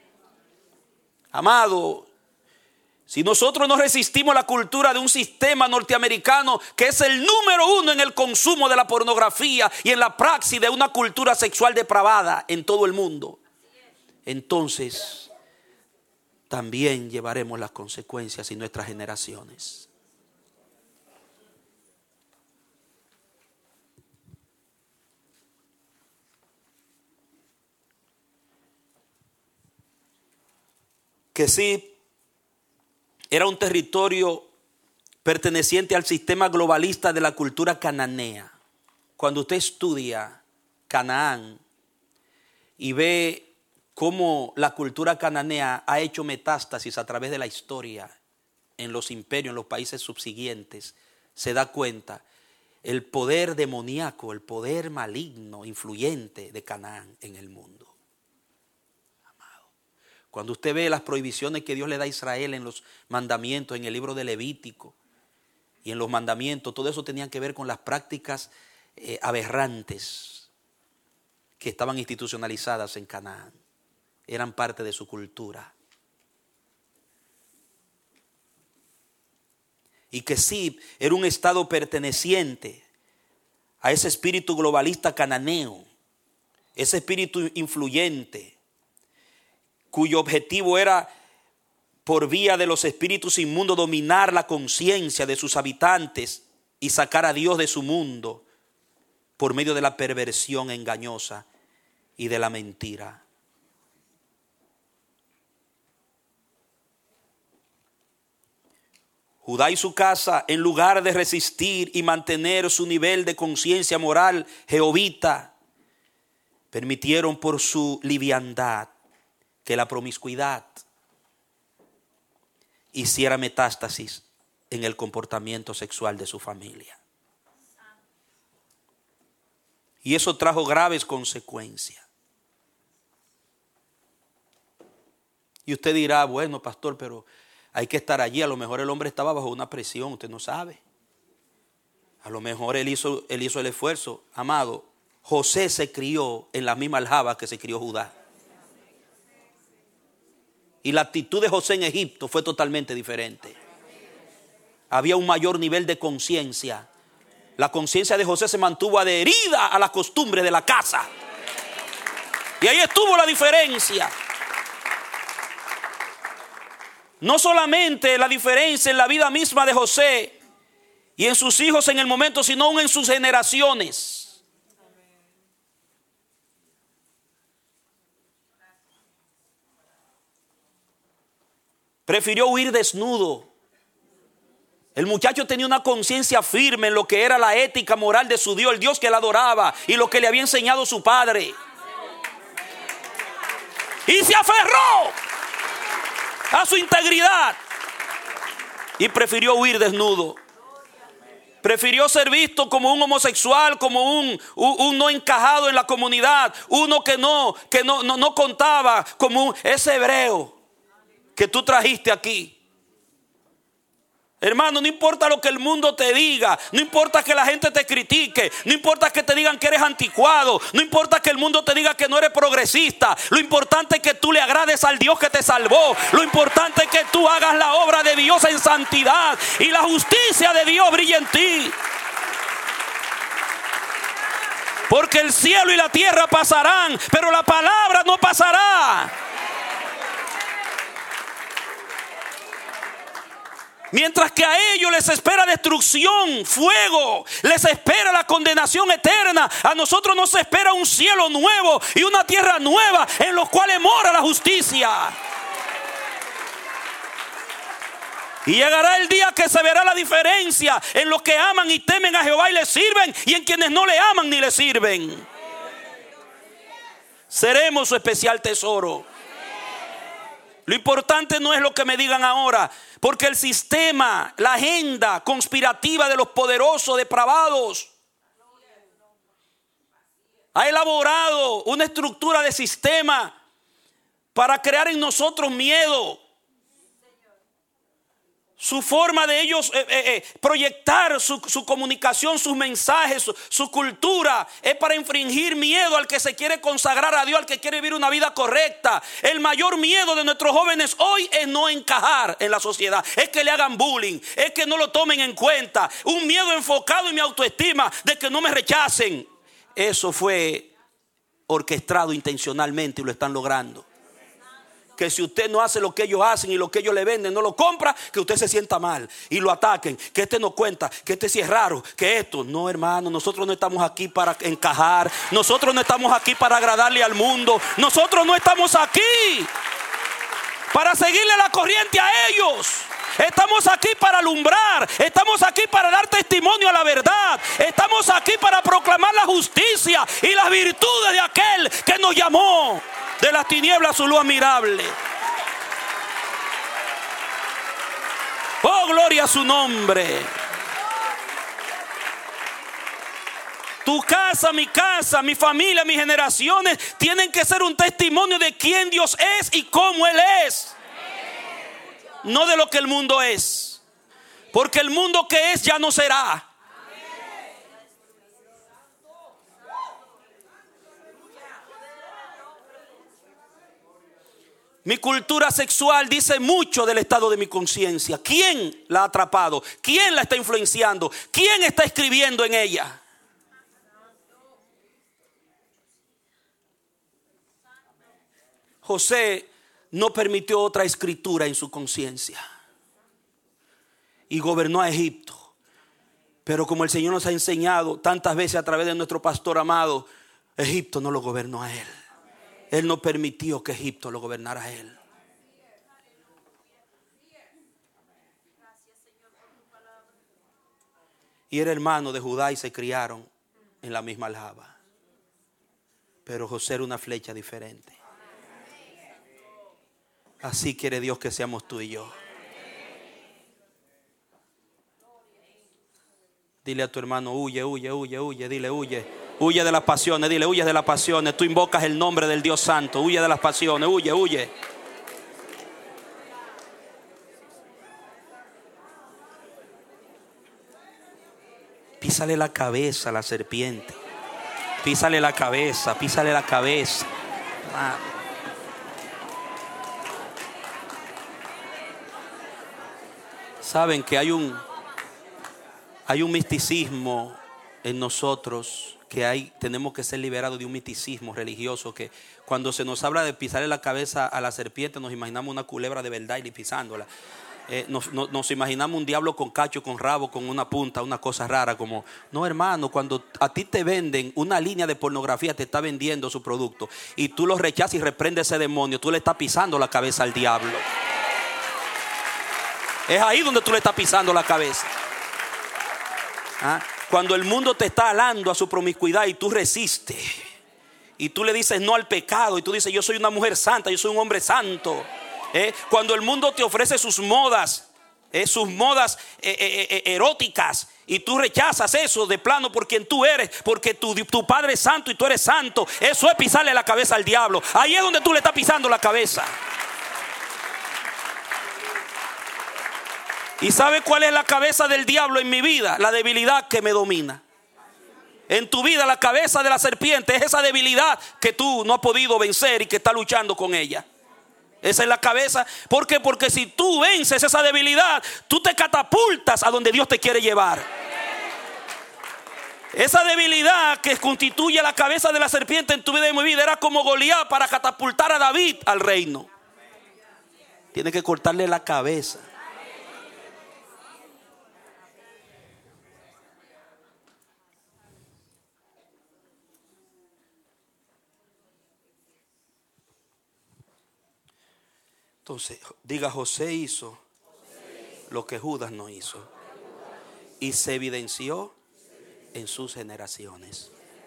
Amado, si nosotros no resistimos la cultura de un sistema norteamericano que es el número uno en el consumo de la pornografía y en la praxis de una cultura sexual depravada en todo el mundo, entonces también llevaremos las consecuencias en nuestras generaciones. Que sí, era un territorio perteneciente al sistema globalista de la cultura cananea. Cuando usted estudia Canaán y ve cómo la cultura cananea ha hecho metástasis a través de la historia en los imperios, en los países subsiguientes, se da cuenta el poder demoníaco, el poder maligno, influyente de Canaán en el mundo. Cuando usted ve las prohibiciones que Dios le da a Israel en los mandamientos, en el libro de Levítico y en los mandamientos, todo eso tenía que ver con las prácticas aberrantes que estaban institucionalizadas en Canaán. Eran parte de su cultura. Y que sí, era un estado perteneciente a ese espíritu globalista cananeo, ese espíritu influyente, cuyo objetivo era, por vía de los espíritus inmundos, dominar la conciencia de sus habitantes y sacar a Dios de su mundo por medio de la perversión engañosa y de la mentira. Judá y su casa, en lugar de resistir y mantener su nivel de conciencia moral jehovita, permitieron por su liviandad que la promiscuidad hiciera metástasis en el comportamiento sexual de su familia. Y eso trajo graves consecuencias. Y usted dirá, bueno, pastor, pero hay que estar allí. A lo mejor el hombre estaba bajo una presión, usted no sabe. A lo mejor él hizo el esfuerzo. Amado, José se crió en la misma aljaba que se crió Judá. Y la actitud de José en Egipto fue totalmente diferente. Había un mayor nivel de conciencia. La conciencia de José se mantuvo adherida a las costumbres de la casa. Y ahí estuvo la diferencia. No solamente la diferencia en la vida misma de José y en sus hijos en el momento, sino aún en sus generaciones. Prefirió huir desnudo. El muchacho tenía una conciencia firme en lo que era la ética moral de su Dios, el Dios que él adoraba y lo que le había enseñado su padre. Y se aferró a su integridad y prefirió huir desnudo. Prefirió ser visto como un homosexual, como un no encajado en la comunidad, uno que no contaba como ese hebreo que tú trajiste aquí. Hermano, no importa lo que el mundo te diga, no importa que la gente te critique, no importa que te digan que eres anticuado, no importa que el mundo te diga que no eres progresista. Lo importante es que tú le agrades al Dios que te salvó. Lo importante es que tú hagas la obra de Dios en santidad y la justicia de Dios brille en ti. Porque el cielo y la tierra pasarán, pero la palabra no pasará. Mientras que a ellos les espera destrucción, fuego, les espera la condenación eterna, a nosotros nos espera un cielo nuevo y una tierra nueva en los cuales mora la justicia. Y llegará el día que se verá la diferencia en los que aman y temen a Jehová y le sirven, y en quienes no le aman ni le sirven. Seremos su especial tesoro. Lo importante no es lo que me digan ahora, porque el sistema, la agenda conspirativa de los poderosos depravados ha elaborado una estructura de sistema para crear en nosotros miedo. Su forma de ellos proyectar su comunicación, sus mensajes, su cultura es para infringir miedo al que se quiere consagrar a Dios, al que quiere vivir una vida correcta. El mayor miedo de nuestros jóvenes hoy es no encajar en la sociedad, es que le hagan bullying, es que no lo tomen en cuenta. Un miedo enfocado en mi autoestima, de que no me rechacen. Eso fue orquestado intencionalmente y lo están logrando. Que si usted no hace lo que ellos hacen y lo que ellos le venden, no lo compra, que usted se sienta mal y lo ataquen, que este no cuenta, que este sí es raro, que esto. No, hermano, nosotros no estamos aquí para encajar, nosotros no estamos aquí para agradarle al mundo, nosotros no estamos aquí para seguirle la corriente a ellos. Estamos aquí para alumbrar, estamos aquí para dar testimonio a la verdad, estamos aquí para proclamar la justicia y las virtudes de aquel que nos llamó de las tinieblas a su luz admirable. Oh, gloria a su nombre. Tu casa, mi familia, mis generaciones tienen que ser un testimonio de quién Dios es y cómo Él es. No de lo que el mundo es. Porque el mundo que es ya no será. Mi cultura sexual dice mucho del estado de mi conciencia. ¿Quién la ha atrapado? ¿Quién la está influenciando? ¿Quién está escribiendo en ella? José no permitió otra escritura en su conciencia y gobernó a Egipto. Pero como el Señor nos ha enseñado tantas veces a través de nuestro pastor amado, Egipto no lo gobernó a él. Él no permitió que Egipto lo gobernara a él. Y era hermano de Judá y se criaron en la misma aljaba. Pero José era una flecha diferente. Así quiere Dios que seamos tú y yo. Dile a tu hermano, huye, huye, huye, huye. Dile, huye. Huye de las pasiones, dile, huye de las pasiones. Tú invocas el nombre del Dios Santo. Huye de las pasiones, huye, huye. Písale la cabeza a la serpiente. Písale la cabeza, písale la cabeza. Saben que hay un misticismo en nosotros, tenemos que ser liberados de un misticismo religioso, que cuando se nos habla de pisarle la cabeza a la serpiente, nos imaginamos una culebra de verdad y pisándola. Nos imaginamos un diablo con cacho, con rabo, con una punta, una cosa rara. Como, no, hermano, cuando a ti te venden una línea de pornografía, te está vendiendo su producto y tú lo rechazas y reprendes ese demonio, tú le estás pisando la cabeza al diablo. Es ahí donde tú le estás pisando la cabeza. Cuando el mundo te está alando a su promiscuidad y tú resistes y tú le dices no al pecado y tú dices yo soy una mujer santa, yo soy un hombre santo. Cuando el mundo te ofrece sus modas eróticas y tú rechazas eso de plano por quien tú eres, porque tu padre es santo y tú eres santo, eso es pisarle la cabeza al diablo. Ahí es donde tú le estás pisando la cabeza. ¿Y sabe cuál es la cabeza del diablo en mi vida? La debilidad que me domina. En tu vida la cabeza de la serpiente es esa debilidad que tú no has podido vencer y que estás luchando con ella. Esa es la cabeza. ¿Por qué? Porque si tú vences esa debilidad, tú te catapultas a donde Dios te quiere llevar. Esa debilidad que constituye la cabeza de la serpiente en tu vida y en mi vida era como Goliat para catapultar a David al reino. Tiene que cortarle la cabeza. Entonces, diga, José hizo lo que Judas no hizo y se evidenció en sus generaciones.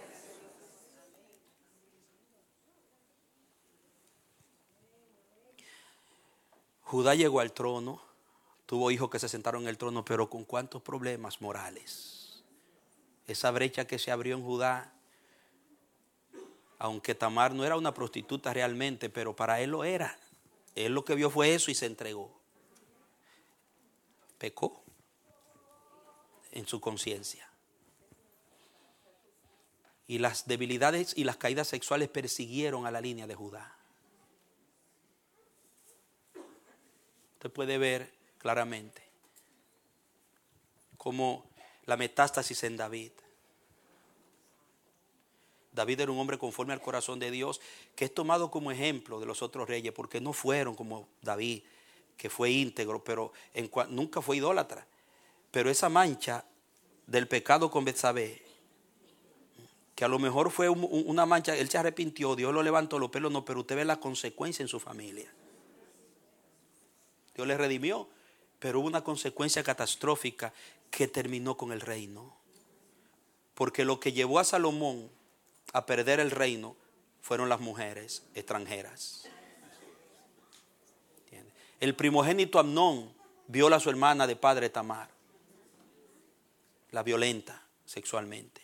Judá llegó al trono, tuvo hijos que se sentaron en el trono, pero con cuántos problemas morales. Esa brecha que se abrió en Judá, aunque Tamar no era una prostituta realmente, pero para él lo era. Él lo que vio fue eso y se entregó. Pecó en su conciencia. Y las debilidades y las caídas sexuales persiguieron a la línea de Judá. Usted puede ver claramente cómo la metástasis en David. David era un hombre conforme al corazón de Dios, que es tomado como ejemplo de los otros reyes, porque no fueron como David, que fue íntegro, pero nunca fue idólatra. Pero esa mancha del pecado con Betsabé, que a lo mejor fue una mancha, él se arrepintió, Dios lo levantó, los pelos no, pero usted ve la consecuencia en su familia. Dios le redimió, pero hubo una consecuencia catastrófica que terminó con el reino. Porque lo que llevó a Salomón a perder el reino fueron las mujeres extranjeras. ¿Entiendes? El primogénito Amnón viola a su hermana de padre Tamar, la violenta sexualmente.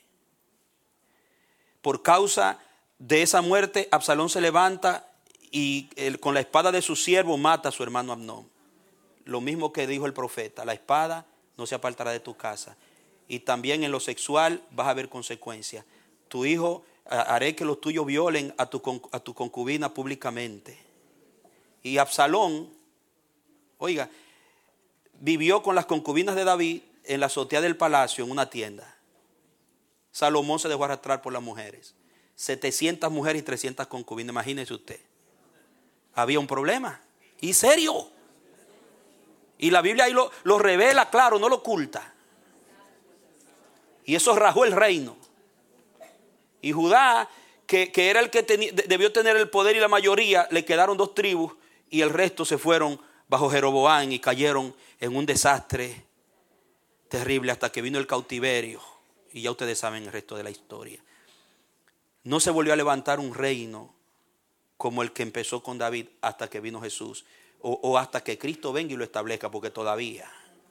Por causa de esa muerte, Absalón se levanta y con la espada de su siervo mata a su hermano Amnón. Lo mismo que dijo el profeta: la espada no se apartará de tu casa. Y también en lo sexual vas a ver consecuencias. Tu hijo, haré que los tuyos violen a tu concubina públicamente. Y Absalón, oiga, vivió con las concubinas de David en la azotea del palacio, en una tienda. Salomón se dejó arrastrar por las mujeres. 700 mujeres y 300 concubinas. Imagínese usted. Había un problema. Y serio. Y la Biblia ahí lo revela, claro, no lo oculta. Y eso rajó el reino. Y Judá, que era el que debió tener el poder y la mayoría, le quedaron 2 tribus y el resto se fueron bajo Jeroboam y cayeron en un desastre terrible hasta que vino el cautiverio. Y ya ustedes saben el resto de la historia. No se volvió a levantar un reino como el que empezó con David hasta que vino Jesús. O hasta que Cristo venga y lo establezca, porque todavía.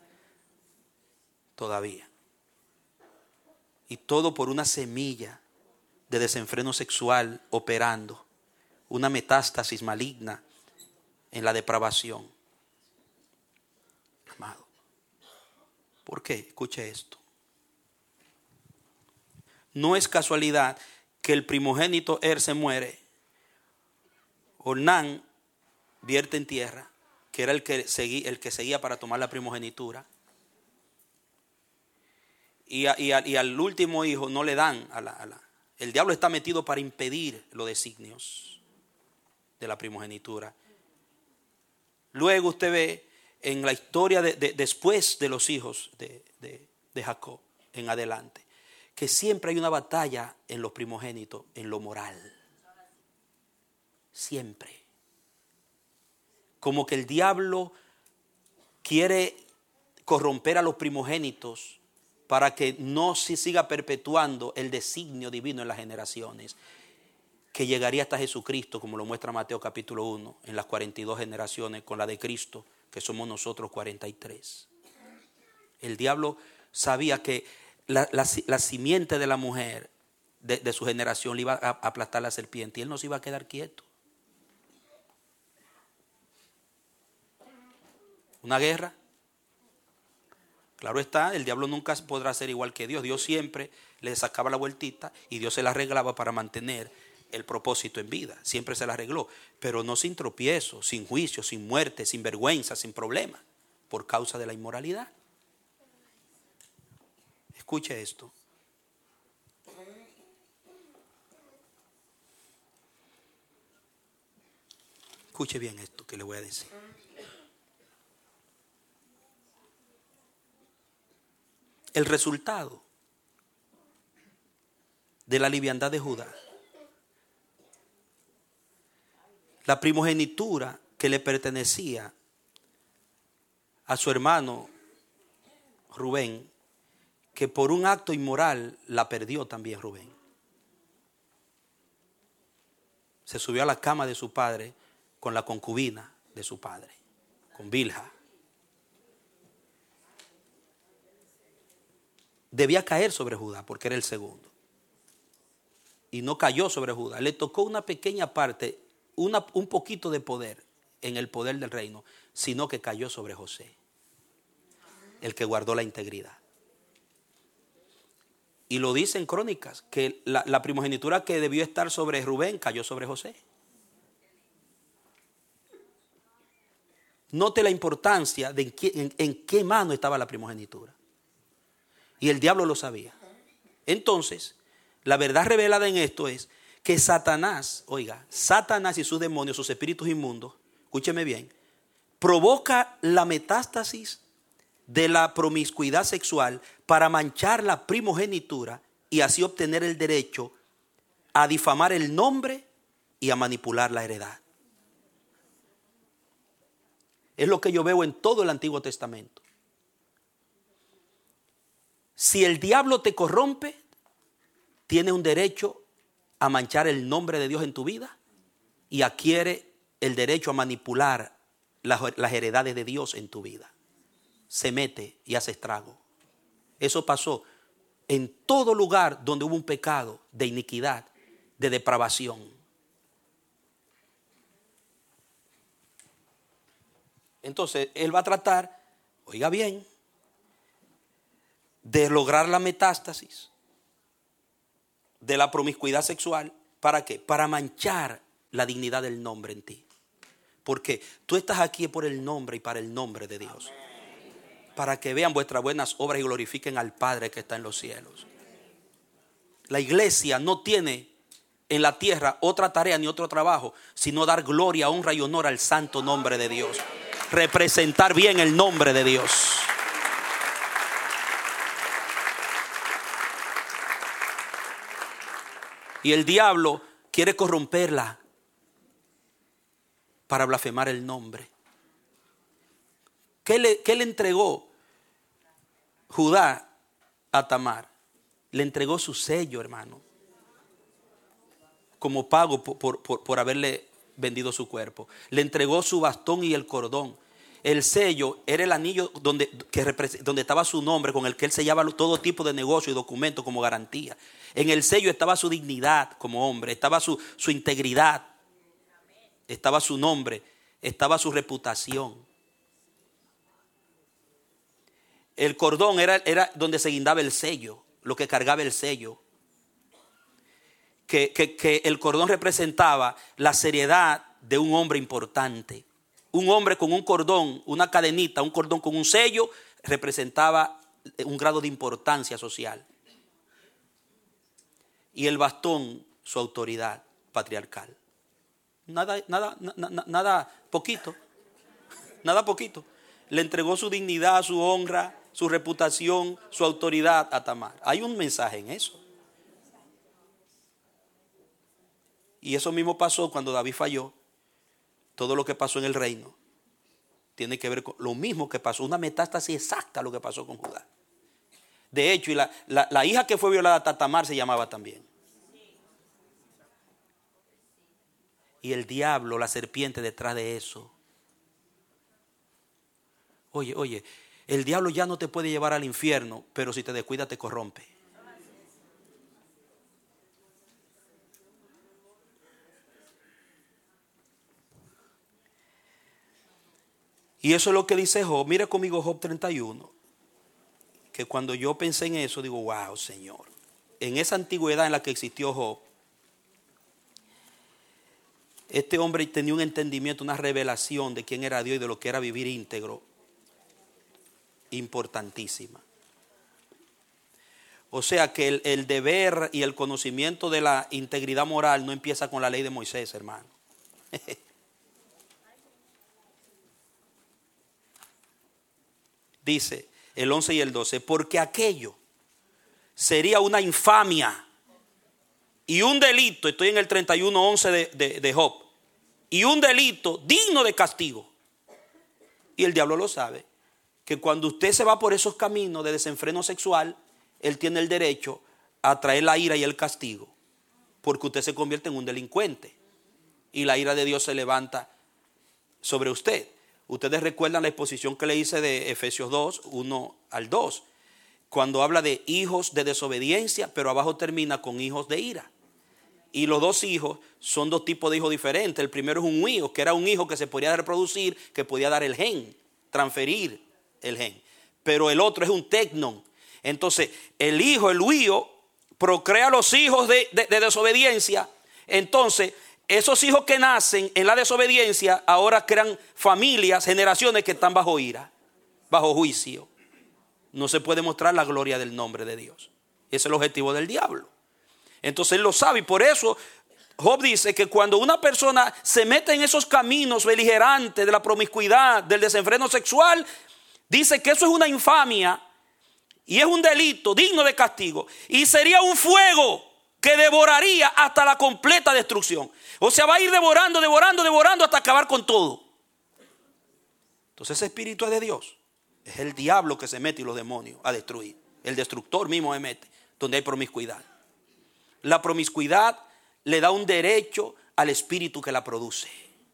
Y todo por una semilla de desenfreno sexual operando. Una metástasis maligna en la depravación. Amado. ¿Por qué? Escuche esto. No es casualidad que el primogénito se muere, Ornán vierte en tierra, que era el que seguía para tomar la primogenitura. Y al último hijo no le dan el diablo está metido para impedir los designios de la primogenitura. Luego usted ve en la historia después de los hijos de Jacob en adelante, que siempre hay una batalla en los primogénitos, en lo moral. Siempre. Como que el diablo quiere corromper a los primogénitos para que no se siga perpetuando el designio divino en las generaciones, que llegaría hasta Jesucristo, como lo muestra Mateo capítulo 1, en las 42 generaciones, con la de Cristo, que somos nosotros 43. El diablo sabía que la simiente de la mujer de su generación le iba a aplastar la serpiente y él no se iba a quedar quieto. Una guerra. Claro está, el diablo nunca podrá ser igual que Dios. Dios siempre le sacaba la vueltita y Dios se la arreglaba para mantener el propósito en vida. Siempre se la arregló, pero no sin tropiezo, sin juicio, sin muerte, sin vergüenza, sin problema, por causa de la inmoralidad. Escuche esto. Escuche bien esto que le voy a decir. El resultado de la liviandad de Judá, la primogenitura que le pertenecía a su hermano Rubén, que por un acto inmoral la perdió también Rubén. Se subió a la cama de su padre con la concubina de su padre, con Bilha. Debía caer sobre Judá porque era el segundo. Y no cayó sobre Judá. Le tocó una pequeña parte, un poquito de poder en el poder del reino, sino que cayó sobre José, el que guardó la integridad. Y lo dice en Crónicas, que la primogenitura que debió estar sobre Rubén cayó sobre José. Note la importancia de en qué mano estaba la primogenitura. Y el diablo lo sabía. Entonces, la verdad revelada en esto es que Satanás y sus demonios, sus espíritus inmundos, escúcheme bien, provoca la metástasis de la promiscuidad sexual para manchar la primogenitura y así obtener el derecho a difamar el nombre y a manipular la heredad. Es lo que yo veo en todo el Antiguo Testamento. Si el diablo te corrompe, tiene un derecho a manchar el nombre de Dios en tu vida y adquiere el derecho a manipular las heredades de Dios en tu vida. Se mete y hace estrago. Eso pasó en todo lugar donde hubo un pecado de iniquidad, de depravación. Entonces, él va a tratar, oiga bien, de lograr la metástasis de la promiscuidad sexual. ¿Para qué? Para manchar la dignidad del nombre en ti. Porque tú estás aquí por el nombre y para el nombre de Dios. Para que vean vuestras buenas obras y glorifiquen al Padre que está en los cielos. La iglesia no tiene en la tierra otra tarea ni otro trabajo, sino dar gloria, honra y honor al santo nombre de Dios. Representar bien el nombre de Dios. Y el diablo quiere corromperla para blasfemar el nombre. ¿Qué le entregó Judá a Tamar? Le entregó su sello, hermano, como pago por haberle vendido su cuerpo. Le entregó su bastón y el cordón. El sello era el anillo donde estaba su nombre, con el que él sellaba todo tipo de negocio y documentos como garantía. En el sello estaba su dignidad como hombre, estaba su integridad, estaba su nombre, estaba su reputación. El cordón era donde se guindaba el sello, lo que cargaba el sello. que el cordón representaba la seriedad de un hombre importante. Un hombre con un cordón, una cadenita, un cordón con un sello, representaba un grado de importancia social. Y el bastón, su autoridad patriarcal. Nada poquito. Nada poquito. Le entregó su dignidad, su honra, su reputación, su autoridad a Tamar. Hay un mensaje en eso. Y eso mismo pasó cuando David falló. Todo lo que pasó en el reino tiene que ver con lo mismo que pasó, una metástasis exacta a lo que pasó con Judá. De hecho, y la hija que fue violada, Tamar, se llamaba también. Y el diablo, la serpiente detrás de eso. Oye, el diablo ya no te puede llevar al infierno, pero si te descuida te corrompe. Y eso es lo que dice Job. Mira conmigo Job 31. Que cuando yo pensé en eso, digo, wow, Señor. En esa antigüedad en la que existió Job, este hombre tenía un entendimiento, una revelación de quién era Dios y de lo que era vivir íntegro. Importantísima. O sea que el deber y el conocimiento de la integridad moral no empieza con la ley de Moisés, hermano. Dice el 11 y el 12, porque aquello sería una infamia y un delito, estoy en el 31:11 de Job, y un delito digno de castigo. Y el diablo lo sabe, que cuando usted se va por esos caminos de desenfreno sexual, él tiene el derecho a traer la ira y el castigo, porque usted se convierte en un delincuente y la ira de Dios se levanta sobre usted. Ustedes recuerdan la exposición que le hice de Efesios 2, 1 al 2, cuando habla de hijos de desobediencia, pero abajo termina con hijos de ira. Y los dos hijos son dos tipos de hijos diferentes. El primero es un hijo, que era un hijo que se podía reproducir, que podía dar el gen, transferir el gen. Pero el otro es un tecnon. Entonces, el hijo, el huío, procrea los hijos de desobediencia. Entonces, esos hijos que nacen en la desobediencia ahora crean familias, generaciones que están bajo ira, bajo juicio. No se puede mostrar la gloria del nombre de Dios. Ese es el objetivo del diablo. Entonces él lo sabe y por eso Job dice que cuando una persona se mete en esos caminos beligerantes de la promiscuidad, del desenfreno sexual, dice que eso es una infamia y es un delito digno de castigo y sería un fuego que devoraría hasta la completa destrucción. O sea, va a ir devorando hasta acabar con todo. Entonces ese espíritu es de Dios. Es el diablo que se mete y los demonios a destruir. El destructor mismo se mete donde hay promiscuidad. La promiscuidad le da un derecho al espíritu que la produce.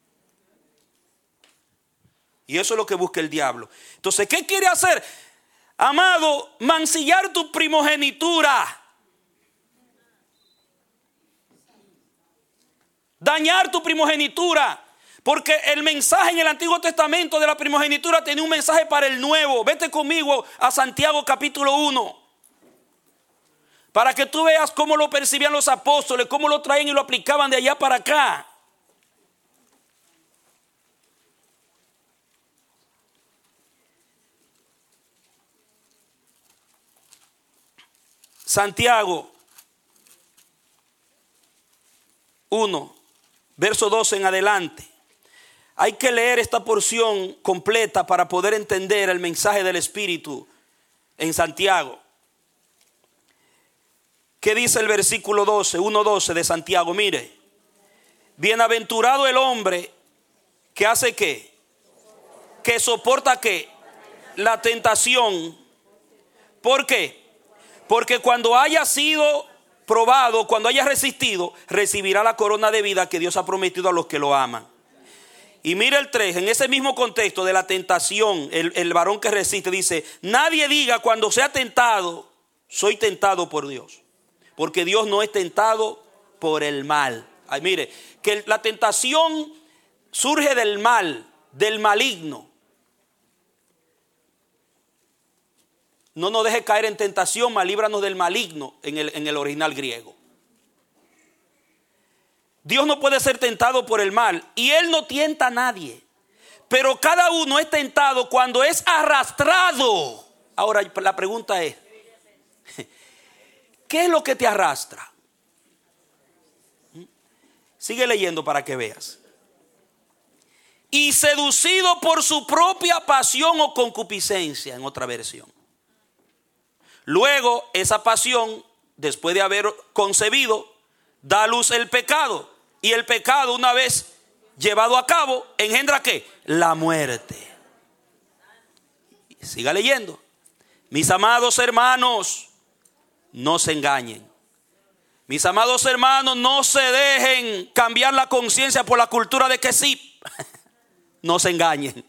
Y eso es lo que busca el diablo. Entonces, ¿qué quiere hacer? Amado, mancillar tu primogenitura. Dañar tu primogenitura. Porque el mensaje en el Antiguo Testamento de la primogenitura tenía un mensaje para el Nuevo. Vete conmigo a Santiago capítulo 1. Para que tú veas cómo lo percibían los apóstoles, cómo lo traían y lo aplicaban de allá para acá. Santiago 1, verso 12 en adelante. Hay que leer esta porción completa para poder entender el mensaje del Espíritu en Santiago. ¿Qué dice el versículo 12, 1:12 de Santiago? Mire, bienaventurado el hombre que hace ¿qué? Que soporta ¿qué? La tentación. ¿Por qué? Porque cuando haya sido probado, cuando haya resistido, recibirá la corona de vida que Dios ha prometido a los que lo aman. Y mira el 3, en ese mismo contexto de la tentación, el varón que resiste dice, nadie diga cuando sea tentado, soy tentado por Dios. Porque Dios no es tentado por el mal. Ay, mire, que la tentación surge del mal, del maligno. No nos deje caer en tentación, mas líbranos del maligno en el original griego. Dios no puede ser tentado por el mal y Él no tienta a nadie. Pero cada uno es tentado cuando es arrastrado. Ahora la pregunta es, ¿qué es lo que te arrastra? Sigue leyendo para que veas. Y seducido por su propia pasión o concupiscencia, en otra versión. Luego esa pasión, después de haber concebido, da a luz el pecado. Y el pecado, una vez llevado a cabo, engendra ¿qué? La muerte. Siga leyendo. Mis amados hermanos, no se engañen. Mis amados hermanos, no se dejen cambiar la conciencia por la cultura de que sí. No se engañen.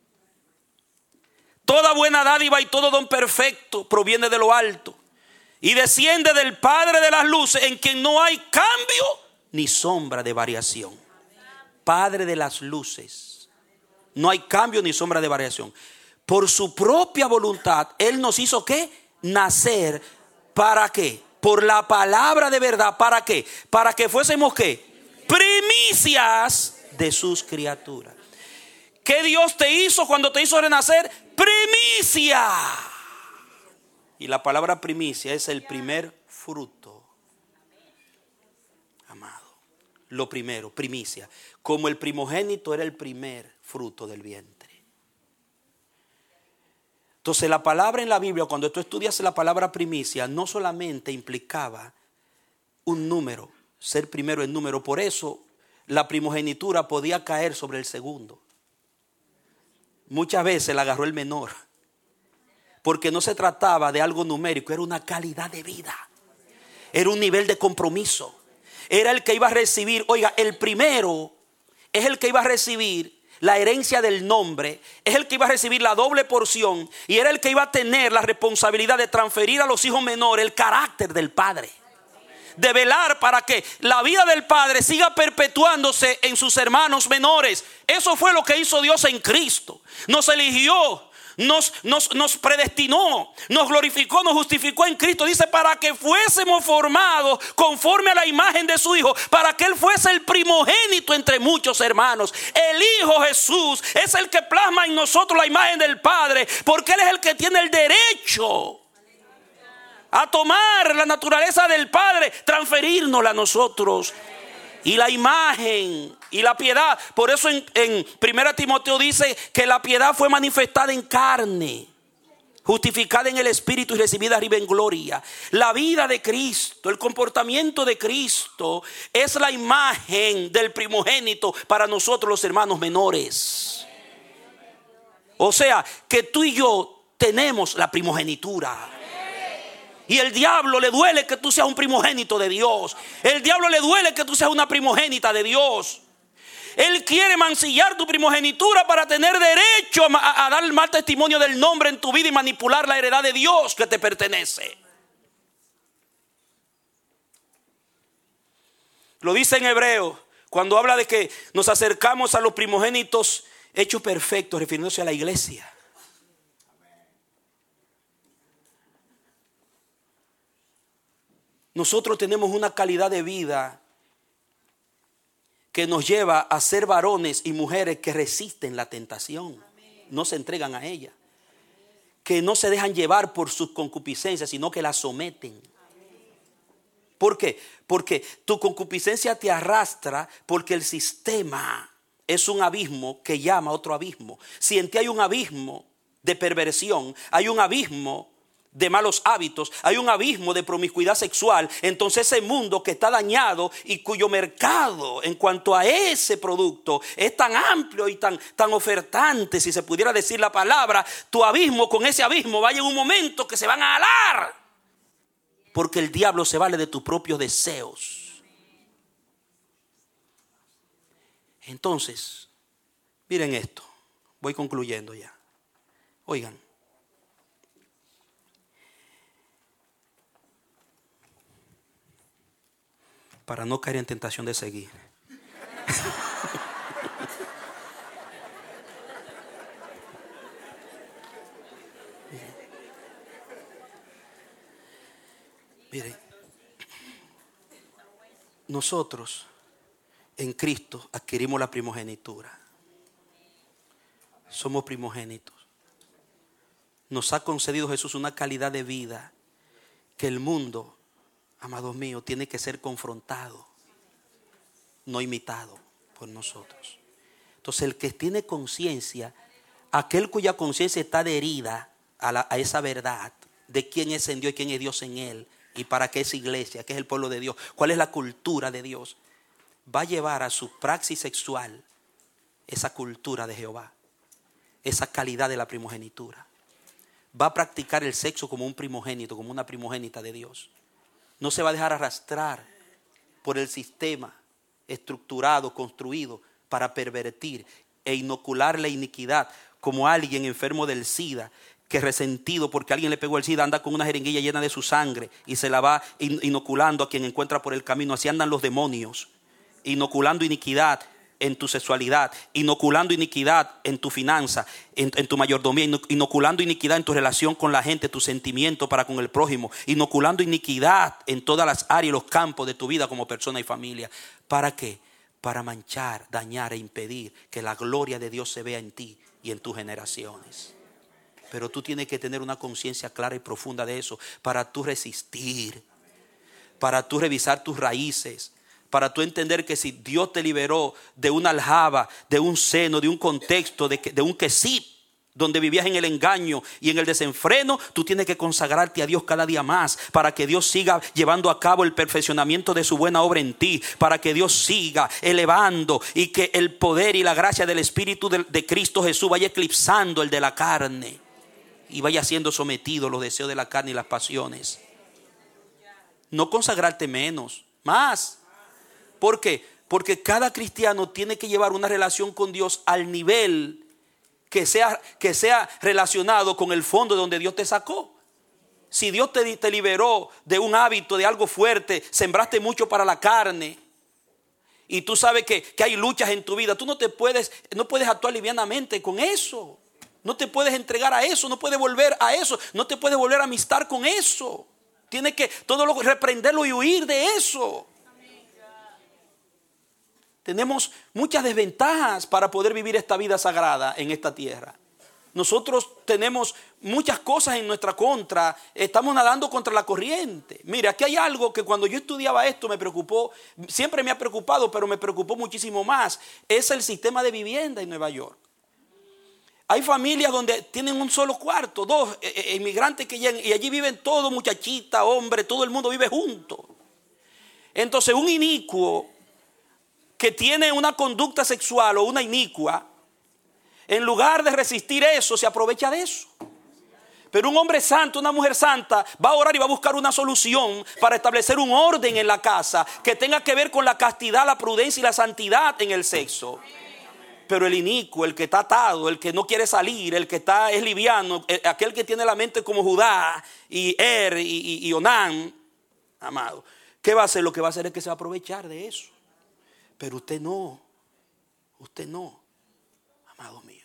Toda buena dádiva y todo don perfecto proviene de lo alto y desciende del Padre de las luces, en quien no hay cambio ni sombra de variación. Padre de las luces. No hay cambio ni sombra de variación. Por su propia voluntad, Él nos hizo ¿qué? Nacer. ¿Para qué? Por la palabra de verdad. ¿Para qué? Para que fuésemos ¿qué? Primicias de sus criaturas. ¿Qué Dios te hizo cuando te hizo renacer? Primicia. Y la palabra primicia es el primer fruto. Amado. Lo primero, primicia. Como el primogénito era el primer fruto del vientre. Entonces la palabra en la Biblia, cuando tú estudias la palabra primicia, no solamente implicaba un número, ser primero en número. Por eso la primogenitura podía caer sobre el segundo. Muchas veces la agarró el menor, porque no se trataba de algo numérico, era una calidad de vida, era un nivel de compromiso. Era el que iba a recibir, oiga, el primero es el que iba a recibir la herencia del nombre, es el que iba a recibir la doble porción y era el que iba a tener la responsabilidad de transferir a los hijos menores el carácter del padre. De velar para que la vida del Padre siga perpetuándose en sus hermanos menores. Eso fue lo que hizo Dios en Cristo. Nos eligió, nos predestinó, nos glorificó, nos justificó en Cristo. Dice, para que fuésemos formados conforme a la imagen de su Hijo, para que Él fuese el primogénito entre muchos hermanos. El Hijo Jesús es el que plasma en nosotros la imagen del Padre, porque Él es el que tiene el derecho a tomar la naturaleza del Padre, transferírnosla a nosotros. Y la imagen y la piedad. Por eso en 1 Timoteo dice que la piedad fue manifestada en carne, justificada en el Espíritu y recibida arriba en gloria. La vida de Cristo, el comportamiento de Cristo es la imagen del primogénito para nosotros los hermanos menores. O sea que tú y yo tenemos la primogenitura. Y el diablo le duele que tú seas un primogénito de Dios. El diablo le duele que tú seas una primogénita de Dios. Él quiere mancillar tu primogenitura para tener derecho a dar el mal testimonio del nombre en tu vida y manipular la heredad de Dios que te pertenece. Lo dice en Hebreo cuando habla de que nos acercamos a los primogénitos hechos perfectos, refiriéndose a la iglesia. Nosotros tenemos una calidad de vida que nos lleva a ser varones y mujeres que resisten la tentación. No se entregan a ella. Que no se dejan llevar por sus concupiscencias, sino que la someten. ¿Por qué? Porque tu concupiscencia te arrastra, porque el sistema es un abismo que llama a otro abismo. Si en ti hay un abismo de perversión, hay un abismo de malos hábitos, hay un abismo de promiscuidad sexual, entonces ese mundo que está dañado y cuyo mercado en cuanto a ese producto es tan amplio y tan ofertante, si se pudiera decir la palabra, tu abismo con ese abismo va a llegar un momento que se van a alar, porque el diablo se vale de tus propios deseos. Entonces, miren esto, voy concluyendo ya. Oigan, para no caer en tentación de seguir. Miren, nosotros en Cristo adquirimos la primogenitura. Somos primogénitos. Nos ha concedido Jesús una calidad de vida que el mundo, amados míos, tiene que ser confrontado, no imitado por nosotros. Entonces el que tiene conciencia, aquel cuya conciencia está adherida a esa verdad de quién es en Dios y quién es Dios en él, y para qué es iglesia, qué es el pueblo de Dios, cuál es la cultura de Dios, va a llevar a su praxis sexual esa cultura de Jehová, esa calidad de la primogenitura. Va a practicar el sexo como un primogénito, como una primogénita de Dios. No se va a dejar arrastrar por el sistema estructurado, construido para pervertir e inocular la iniquidad, como alguien enfermo del SIDA, que resentido porque alguien le pegó el SIDA anda con una jeringuilla llena de su sangre y se la va inoculando a quien encuentra por el camino. Así andan los demonios, inoculando iniquidad en tu sexualidad, inoculando iniquidad en tu finanza, en tu mayordomía, inoculando iniquidad en tu relación con la gente, tu sentimiento para con el prójimo, inoculando iniquidad en todas las áreas y los campos de tu vida como persona y familia. ¿Para qué? Para manchar, dañar e impedir que la gloria de Dios se vea en ti y en tus generaciones. Pero tú tienes que tener una conciencia clara y profunda de eso para tú resistir, para tú revisar tus raíces, para tú entender que si Dios te liberó de una aljaba, de un seno, de un contexto, de un quesí, donde vivías en el engaño y en el desenfreno, tú tienes que consagrarte a Dios cada día más para que Dios siga llevando a cabo el perfeccionamiento de su buena obra en ti, para que Dios siga elevando y que el poder y la gracia del Espíritu de Cristo Jesús vaya eclipsando el de la carne y vaya siendo sometido a los deseos de la carne y las pasiones. No consagrarte menos, más. ¿Por qué? Porque cada cristiano tiene que llevar una relación con Dios al nivel que sea relacionado con el fondo de donde Dios te sacó. Si Dios te liberó de un hábito, de algo fuerte, sembraste mucho para la carne, y tú sabes que hay luchas en tu vida, tú no puedes actuar livianamente con eso. No te puedes entregar a eso, no puedes volver a eso, no te puedes volver a amistar con eso. Tienes que reprenderlo y huir de eso. Tenemos muchas desventajas para poder vivir esta vida sagrada en esta tierra. Nosotros tenemos muchas cosas en nuestra contra. Estamos nadando contra la corriente. Mire, aquí hay algo que cuando yo estudiaba esto me preocupó. Siempre me ha preocupado, pero me preocupó muchísimo más. Es el sistema de vivienda en Nueva York. Hay familias donde tienen un solo cuarto, dos inmigrantes que llegan y allí viven todos, muchachita, hombre, todo el mundo vive junto. Entonces un inicuo que tiene una conducta sexual o una inicua, en lugar de resistir eso, se aprovecha de eso. Pero un hombre santo, una mujer santa, va a orar y va a buscar una solución para establecer un orden en la casa que tenga que ver con la castidad, la prudencia y la santidad en el sexo. Pero el inicuo, el que está atado, el que no quiere salir, el que es liviano, aquel que tiene la mente como Judá y y Onán, amado, ¿qué va a hacer? Lo que va a hacer es que se va a aprovechar de eso. Pero usted no, amado mío.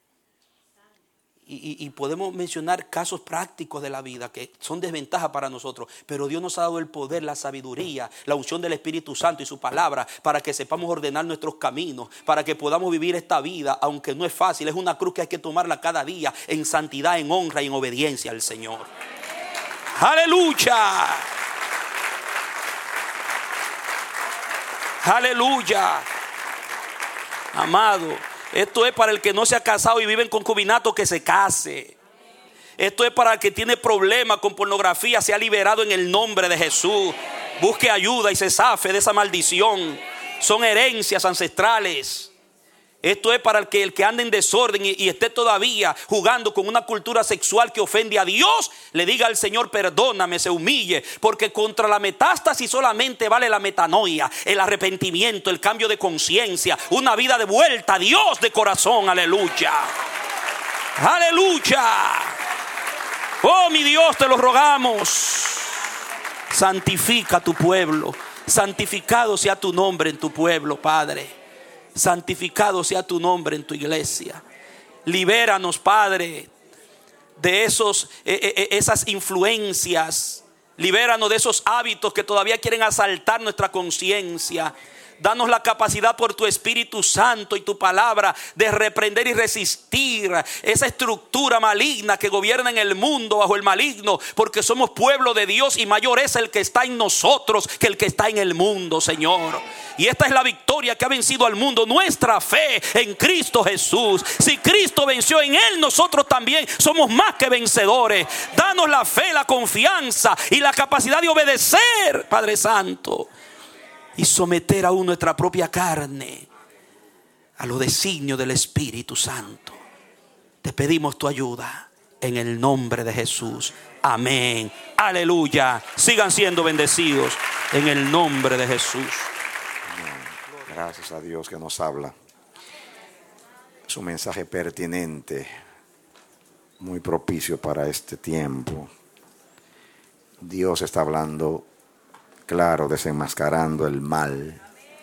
Y podemos mencionar casos prácticos de la vida que son desventajas para nosotros, pero Dios nos ha dado el poder, la sabiduría, la unción del Espíritu Santo y su palabra para que sepamos ordenar nuestros caminos, para que podamos vivir esta vida, aunque no es fácil, es una cruz que hay que tomarla cada día en santidad, en honra y en obediencia al Señor. ¡Aleluya! ¡Aleluya! Amado, esto es para el que no se ha casado y vive en concubinato, que se case. Esto es para el que tiene problemas con pornografía, sea liberado en el nombre de Jesús. Busque ayuda y se zafe de esa maldición. Son herencias ancestrales. Esto es para el que anda en desorden y esté todavía jugando con una cultura sexual que ofende a Dios. Le diga al Señor, perdóname, se humille. Porque contra la metástasis solamente vale la metanoia, el arrepentimiento, el cambio de conciencia, una vida de vuelta a Dios de corazón. Aleluya. Aleluya. Oh, mi Dios, te lo rogamos. Santifica tu pueblo. Santificado sea tu nombre en tu pueblo, Padre. Santificado sea tu nombre en tu iglesia. Libéranos, Padre, de esas influencias. Libéranos de esos hábitos que todavía quieren asaltar nuestra conciencia. Danos la capacidad por tu Espíritu Santo y tu palabra de reprender y resistir esa estructura maligna que gobierna en el mundo bajo el maligno, porque somos pueblo de Dios y mayor es el que está en nosotros que el que está en el mundo, Señor. Y esta es la victoria que ha vencido al mundo, nuestra fe en Cristo Jesús. Si Cristo venció en Él, nosotros también somos más que vencedores. Danos la fe, la confianza y la capacidad de obedecer, Padre Santo, y someter aún nuestra propia carne a los designios del Espíritu Santo. Te pedimos tu ayuda en el nombre de Jesús. Amén. Aleluya. Sigan siendo bendecidos en el nombre de Jesús. Gracias a Dios que nos habla. Es un mensaje pertinente, muy propicio para este tiempo. Dios está hablando claro, desenmascarando el mal,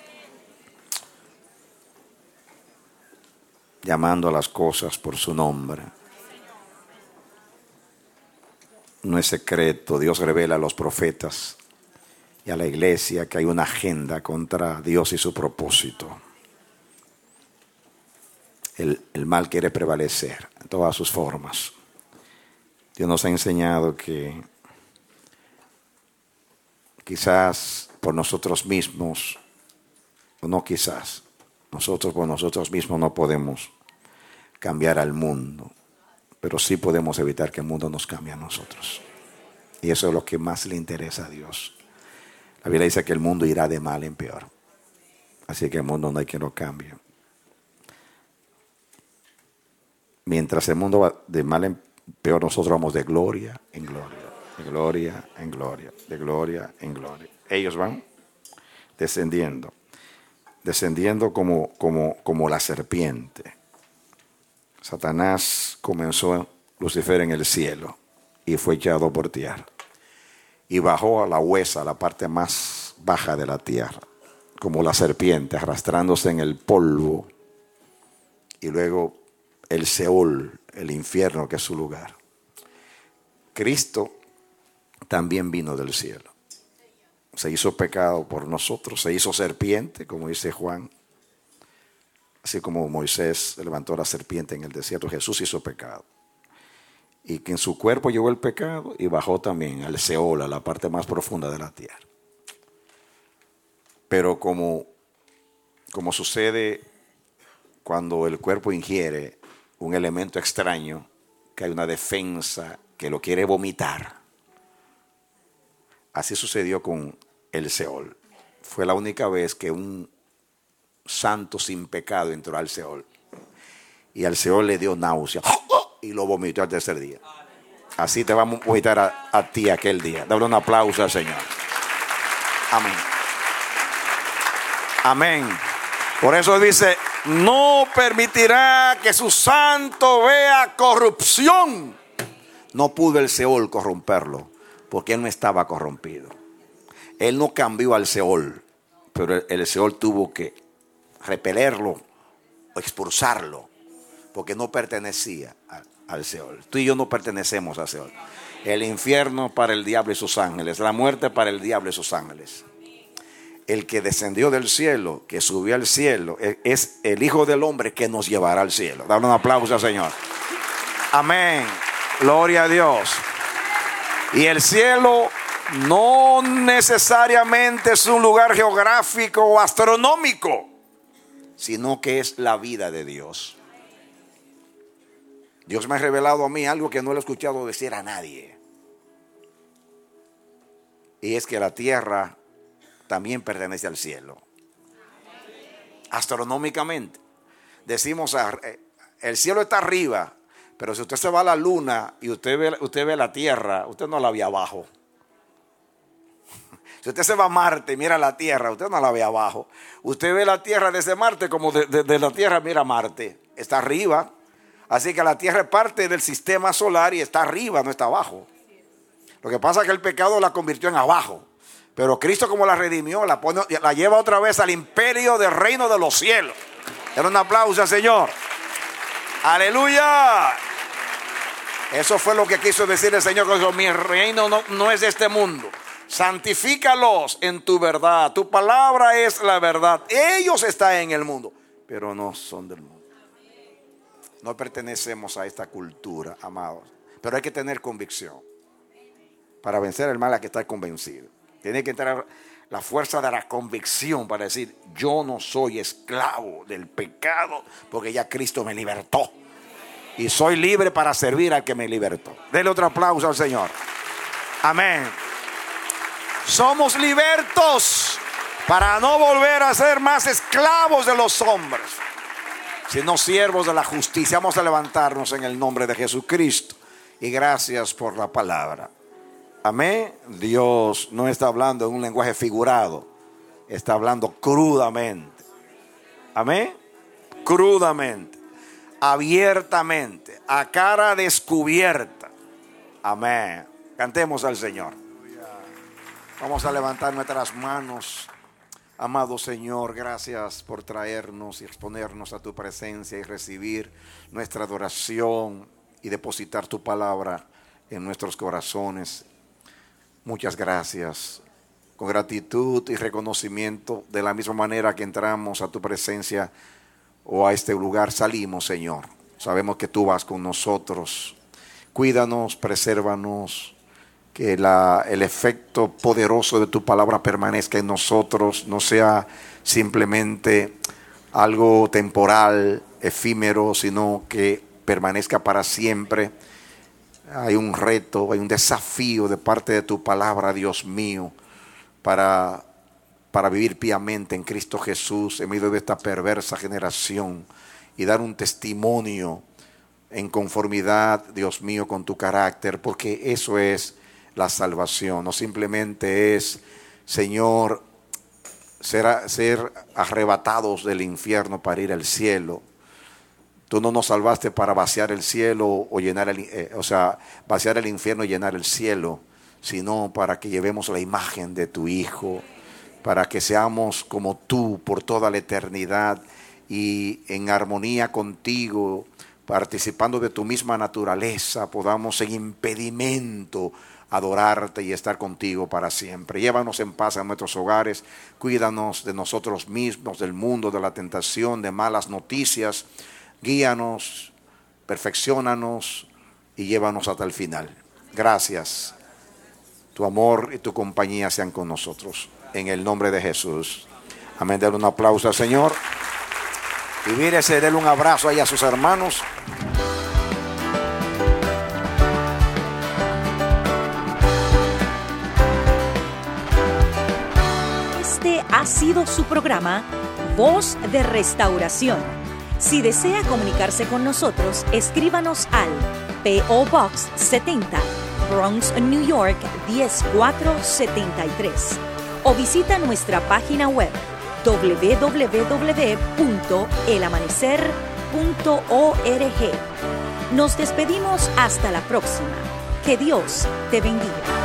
llamando a las cosas por su nombre. No es secreto, Dios revela a los profetas y a la iglesia que hay una agenda contra Dios y su propósito. El mal quiere prevalecer en todas sus formas. Dios nos ha enseñado que quizás por nosotros mismos, o no quizás, nosotros por nosotros mismos no podemos cambiar al mundo, pero sí podemos evitar que el mundo nos cambie a nosotros. Y eso es lo que más le interesa a Dios. La Biblia dice que el mundo irá de mal en peor. Así que el mundo no hay quien lo cambie. Mientras el mundo va de mal en peor, nosotros vamos de gloria en gloria, de gloria en gloria, de gloria en gloria. Ellos van descendiendo como la serpiente. Satanás comenzó, Lucifer, en el cielo y fue echado por tierra. Y bajó a la huesa, a la parte más baja de la tierra, como la serpiente, arrastrándose en el polvo. Y luego el Seol, el infierno, que es su lugar. Cristo también vino del cielo. Se hizo pecado por nosotros, se hizo serpiente, como dice Juan. Así como Moisés levantó la serpiente en el desierto, Jesús hizo pecado. Y que en su cuerpo llevó el pecado y bajó también al Seol, a la parte más profunda de la tierra. Pero como sucede cuando el cuerpo ingiere un elemento extraño, que hay una defensa que lo quiere vomitar. Así sucedió con el Seol. Fue la única vez que un santo sin pecado entró al Seol. Y al Seol le dio náusea y lo vomitó al tercer día. Así te vamos a vomitar a ti aquel día. Dale un aplauso al Señor. Amén. Amén. Por eso dice: no permitirá que su santo vea corrupción. No pudo el Seol corromperlo, porque él no estaba corrompido. Él no cambió al Seol, pero el Seol tuvo que repelerlo o expulsarlo, porque no pertenecía al Seol. Tú y yo no pertenecemos al Seol. El infierno para el diablo y sus ángeles, la muerte para el diablo y sus ángeles. El que descendió del cielo, que subió al cielo, es el Hijo del Hombre que nos llevará al cielo. Dale un aplauso al Señor. Amén. Gloria a Dios. Y el cielo no necesariamente es un lugar geográfico o astronómico, sino que es la vida de Dios. Dios me ha revelado a mí algo que no le he escuchado decir a nadie. Y es que la tierra también pertenece al cielo. Astronómicamente. Decimos, el cielo está arriba, pero si usted se va a la luna y usted ve la tierra, usted no la ve abajo. Si usted se va a Marte y mira la tierra, usted no la ve abajo. Usted ve la tierra desde Marte como de la tierra mira Marte. Está arriba. Así que la tierra es parte del sistema solar y está arriba, no está abajo. Lo que pasa es que el pecado la convirtió en abajo. Pero Cristo, como la redimió, la lleva otra vez al imperio del reino de los cielos. Den un aplauso al Señor. Aleluya. Eso fue lo que quiso decir el Señor. Mi reino no es de este mundo. Santifícalos en tu verdad. Tu palabra es la verdad. Ellos están en el mundo, pero no son del mundo. No pertenecemos a esta cultura, amados. Pero hay que tener convicción. Para vencer el mal hay que estar convencido. Tiene que entrar la fuerza de la convicción para decir: yo no soy esclavo del pecado, porque ya Cristo me libertó. Y soy libre para servir al que me libertó. Denle otro aplauso al Señor. Amén. Somos libertos para no volver a ser más esclavos de los hombres, sino siervos de la justicia. Vamos a levantarnos en el nombre de Jesucristo. Y gracias por la palabra. Amén. Dios no está hablando en un lenguaje figurado. Está hablando crudamente. Amén. Crudamente. Abiertamente. A cara descubierta. Amén. Cantemos al Señor. Vamos a levantar nuestras manos. Amado Señor, gracias por traernos y exponernos a tu presencia y recibir nuestra adoración y depositar tu palabra en nuestros corazones. Muchas gracias. Con gratitud y reconocimiento, de la misma manera que entramos a tu presencia o a este lugar, salimos, Señor. Sabemos que tú vas con nosotros. Cuídanos, presérvanos. Que el efecto poderoso de tu palabra permanezca en nosotros, no sea simplemente algo temporal, efímero, sino que permanezca para siempre. Hay un reto, hay un desafío de parte de tu palabra, Dios mío, para vivir piamente en Cristo Jesús en medio de esta perversa generación y dar un testimonio en conformidad, Dios mío, con tu carácter, porque eso es la salvación. No simplemente es, Señor, ser arrebatados del infierno para ir al cielo. Tú no nos salvaste para vaciar el cielo o llenar vaciar el infierno y llenar el cielo, sino para que llevemos la imagen de tu Hijo, para que seamos como tú por toda la eternidad y en armonía contigo, participando de tu misma naturaleza, podamos sin impedimento adorarte y estar contigo para siempre. Llévanos en paz a nuestros hogares, cuídanos de nosotros mismos, del mundo, de la tentación, de malas noticias. Guíanos, perfecciónanos y llévanos hasta el final. Gracias. Tu amor y tu compañía sean con nosotros. En el nombre de Jesús. Amén. Denle un aplauso al Señor. Y mírese, denle un abrazo ahí a sus hermanos. Este ha sido su programa Voz de Restauración. Si desea comunicarse con nosotros, escríbanos al P.O. Box 70, Bronx, New York 10473 o visita nuestra página web www.elamanecer.org. Nos despedimos hasta la próxima. Que Dios te bendiga.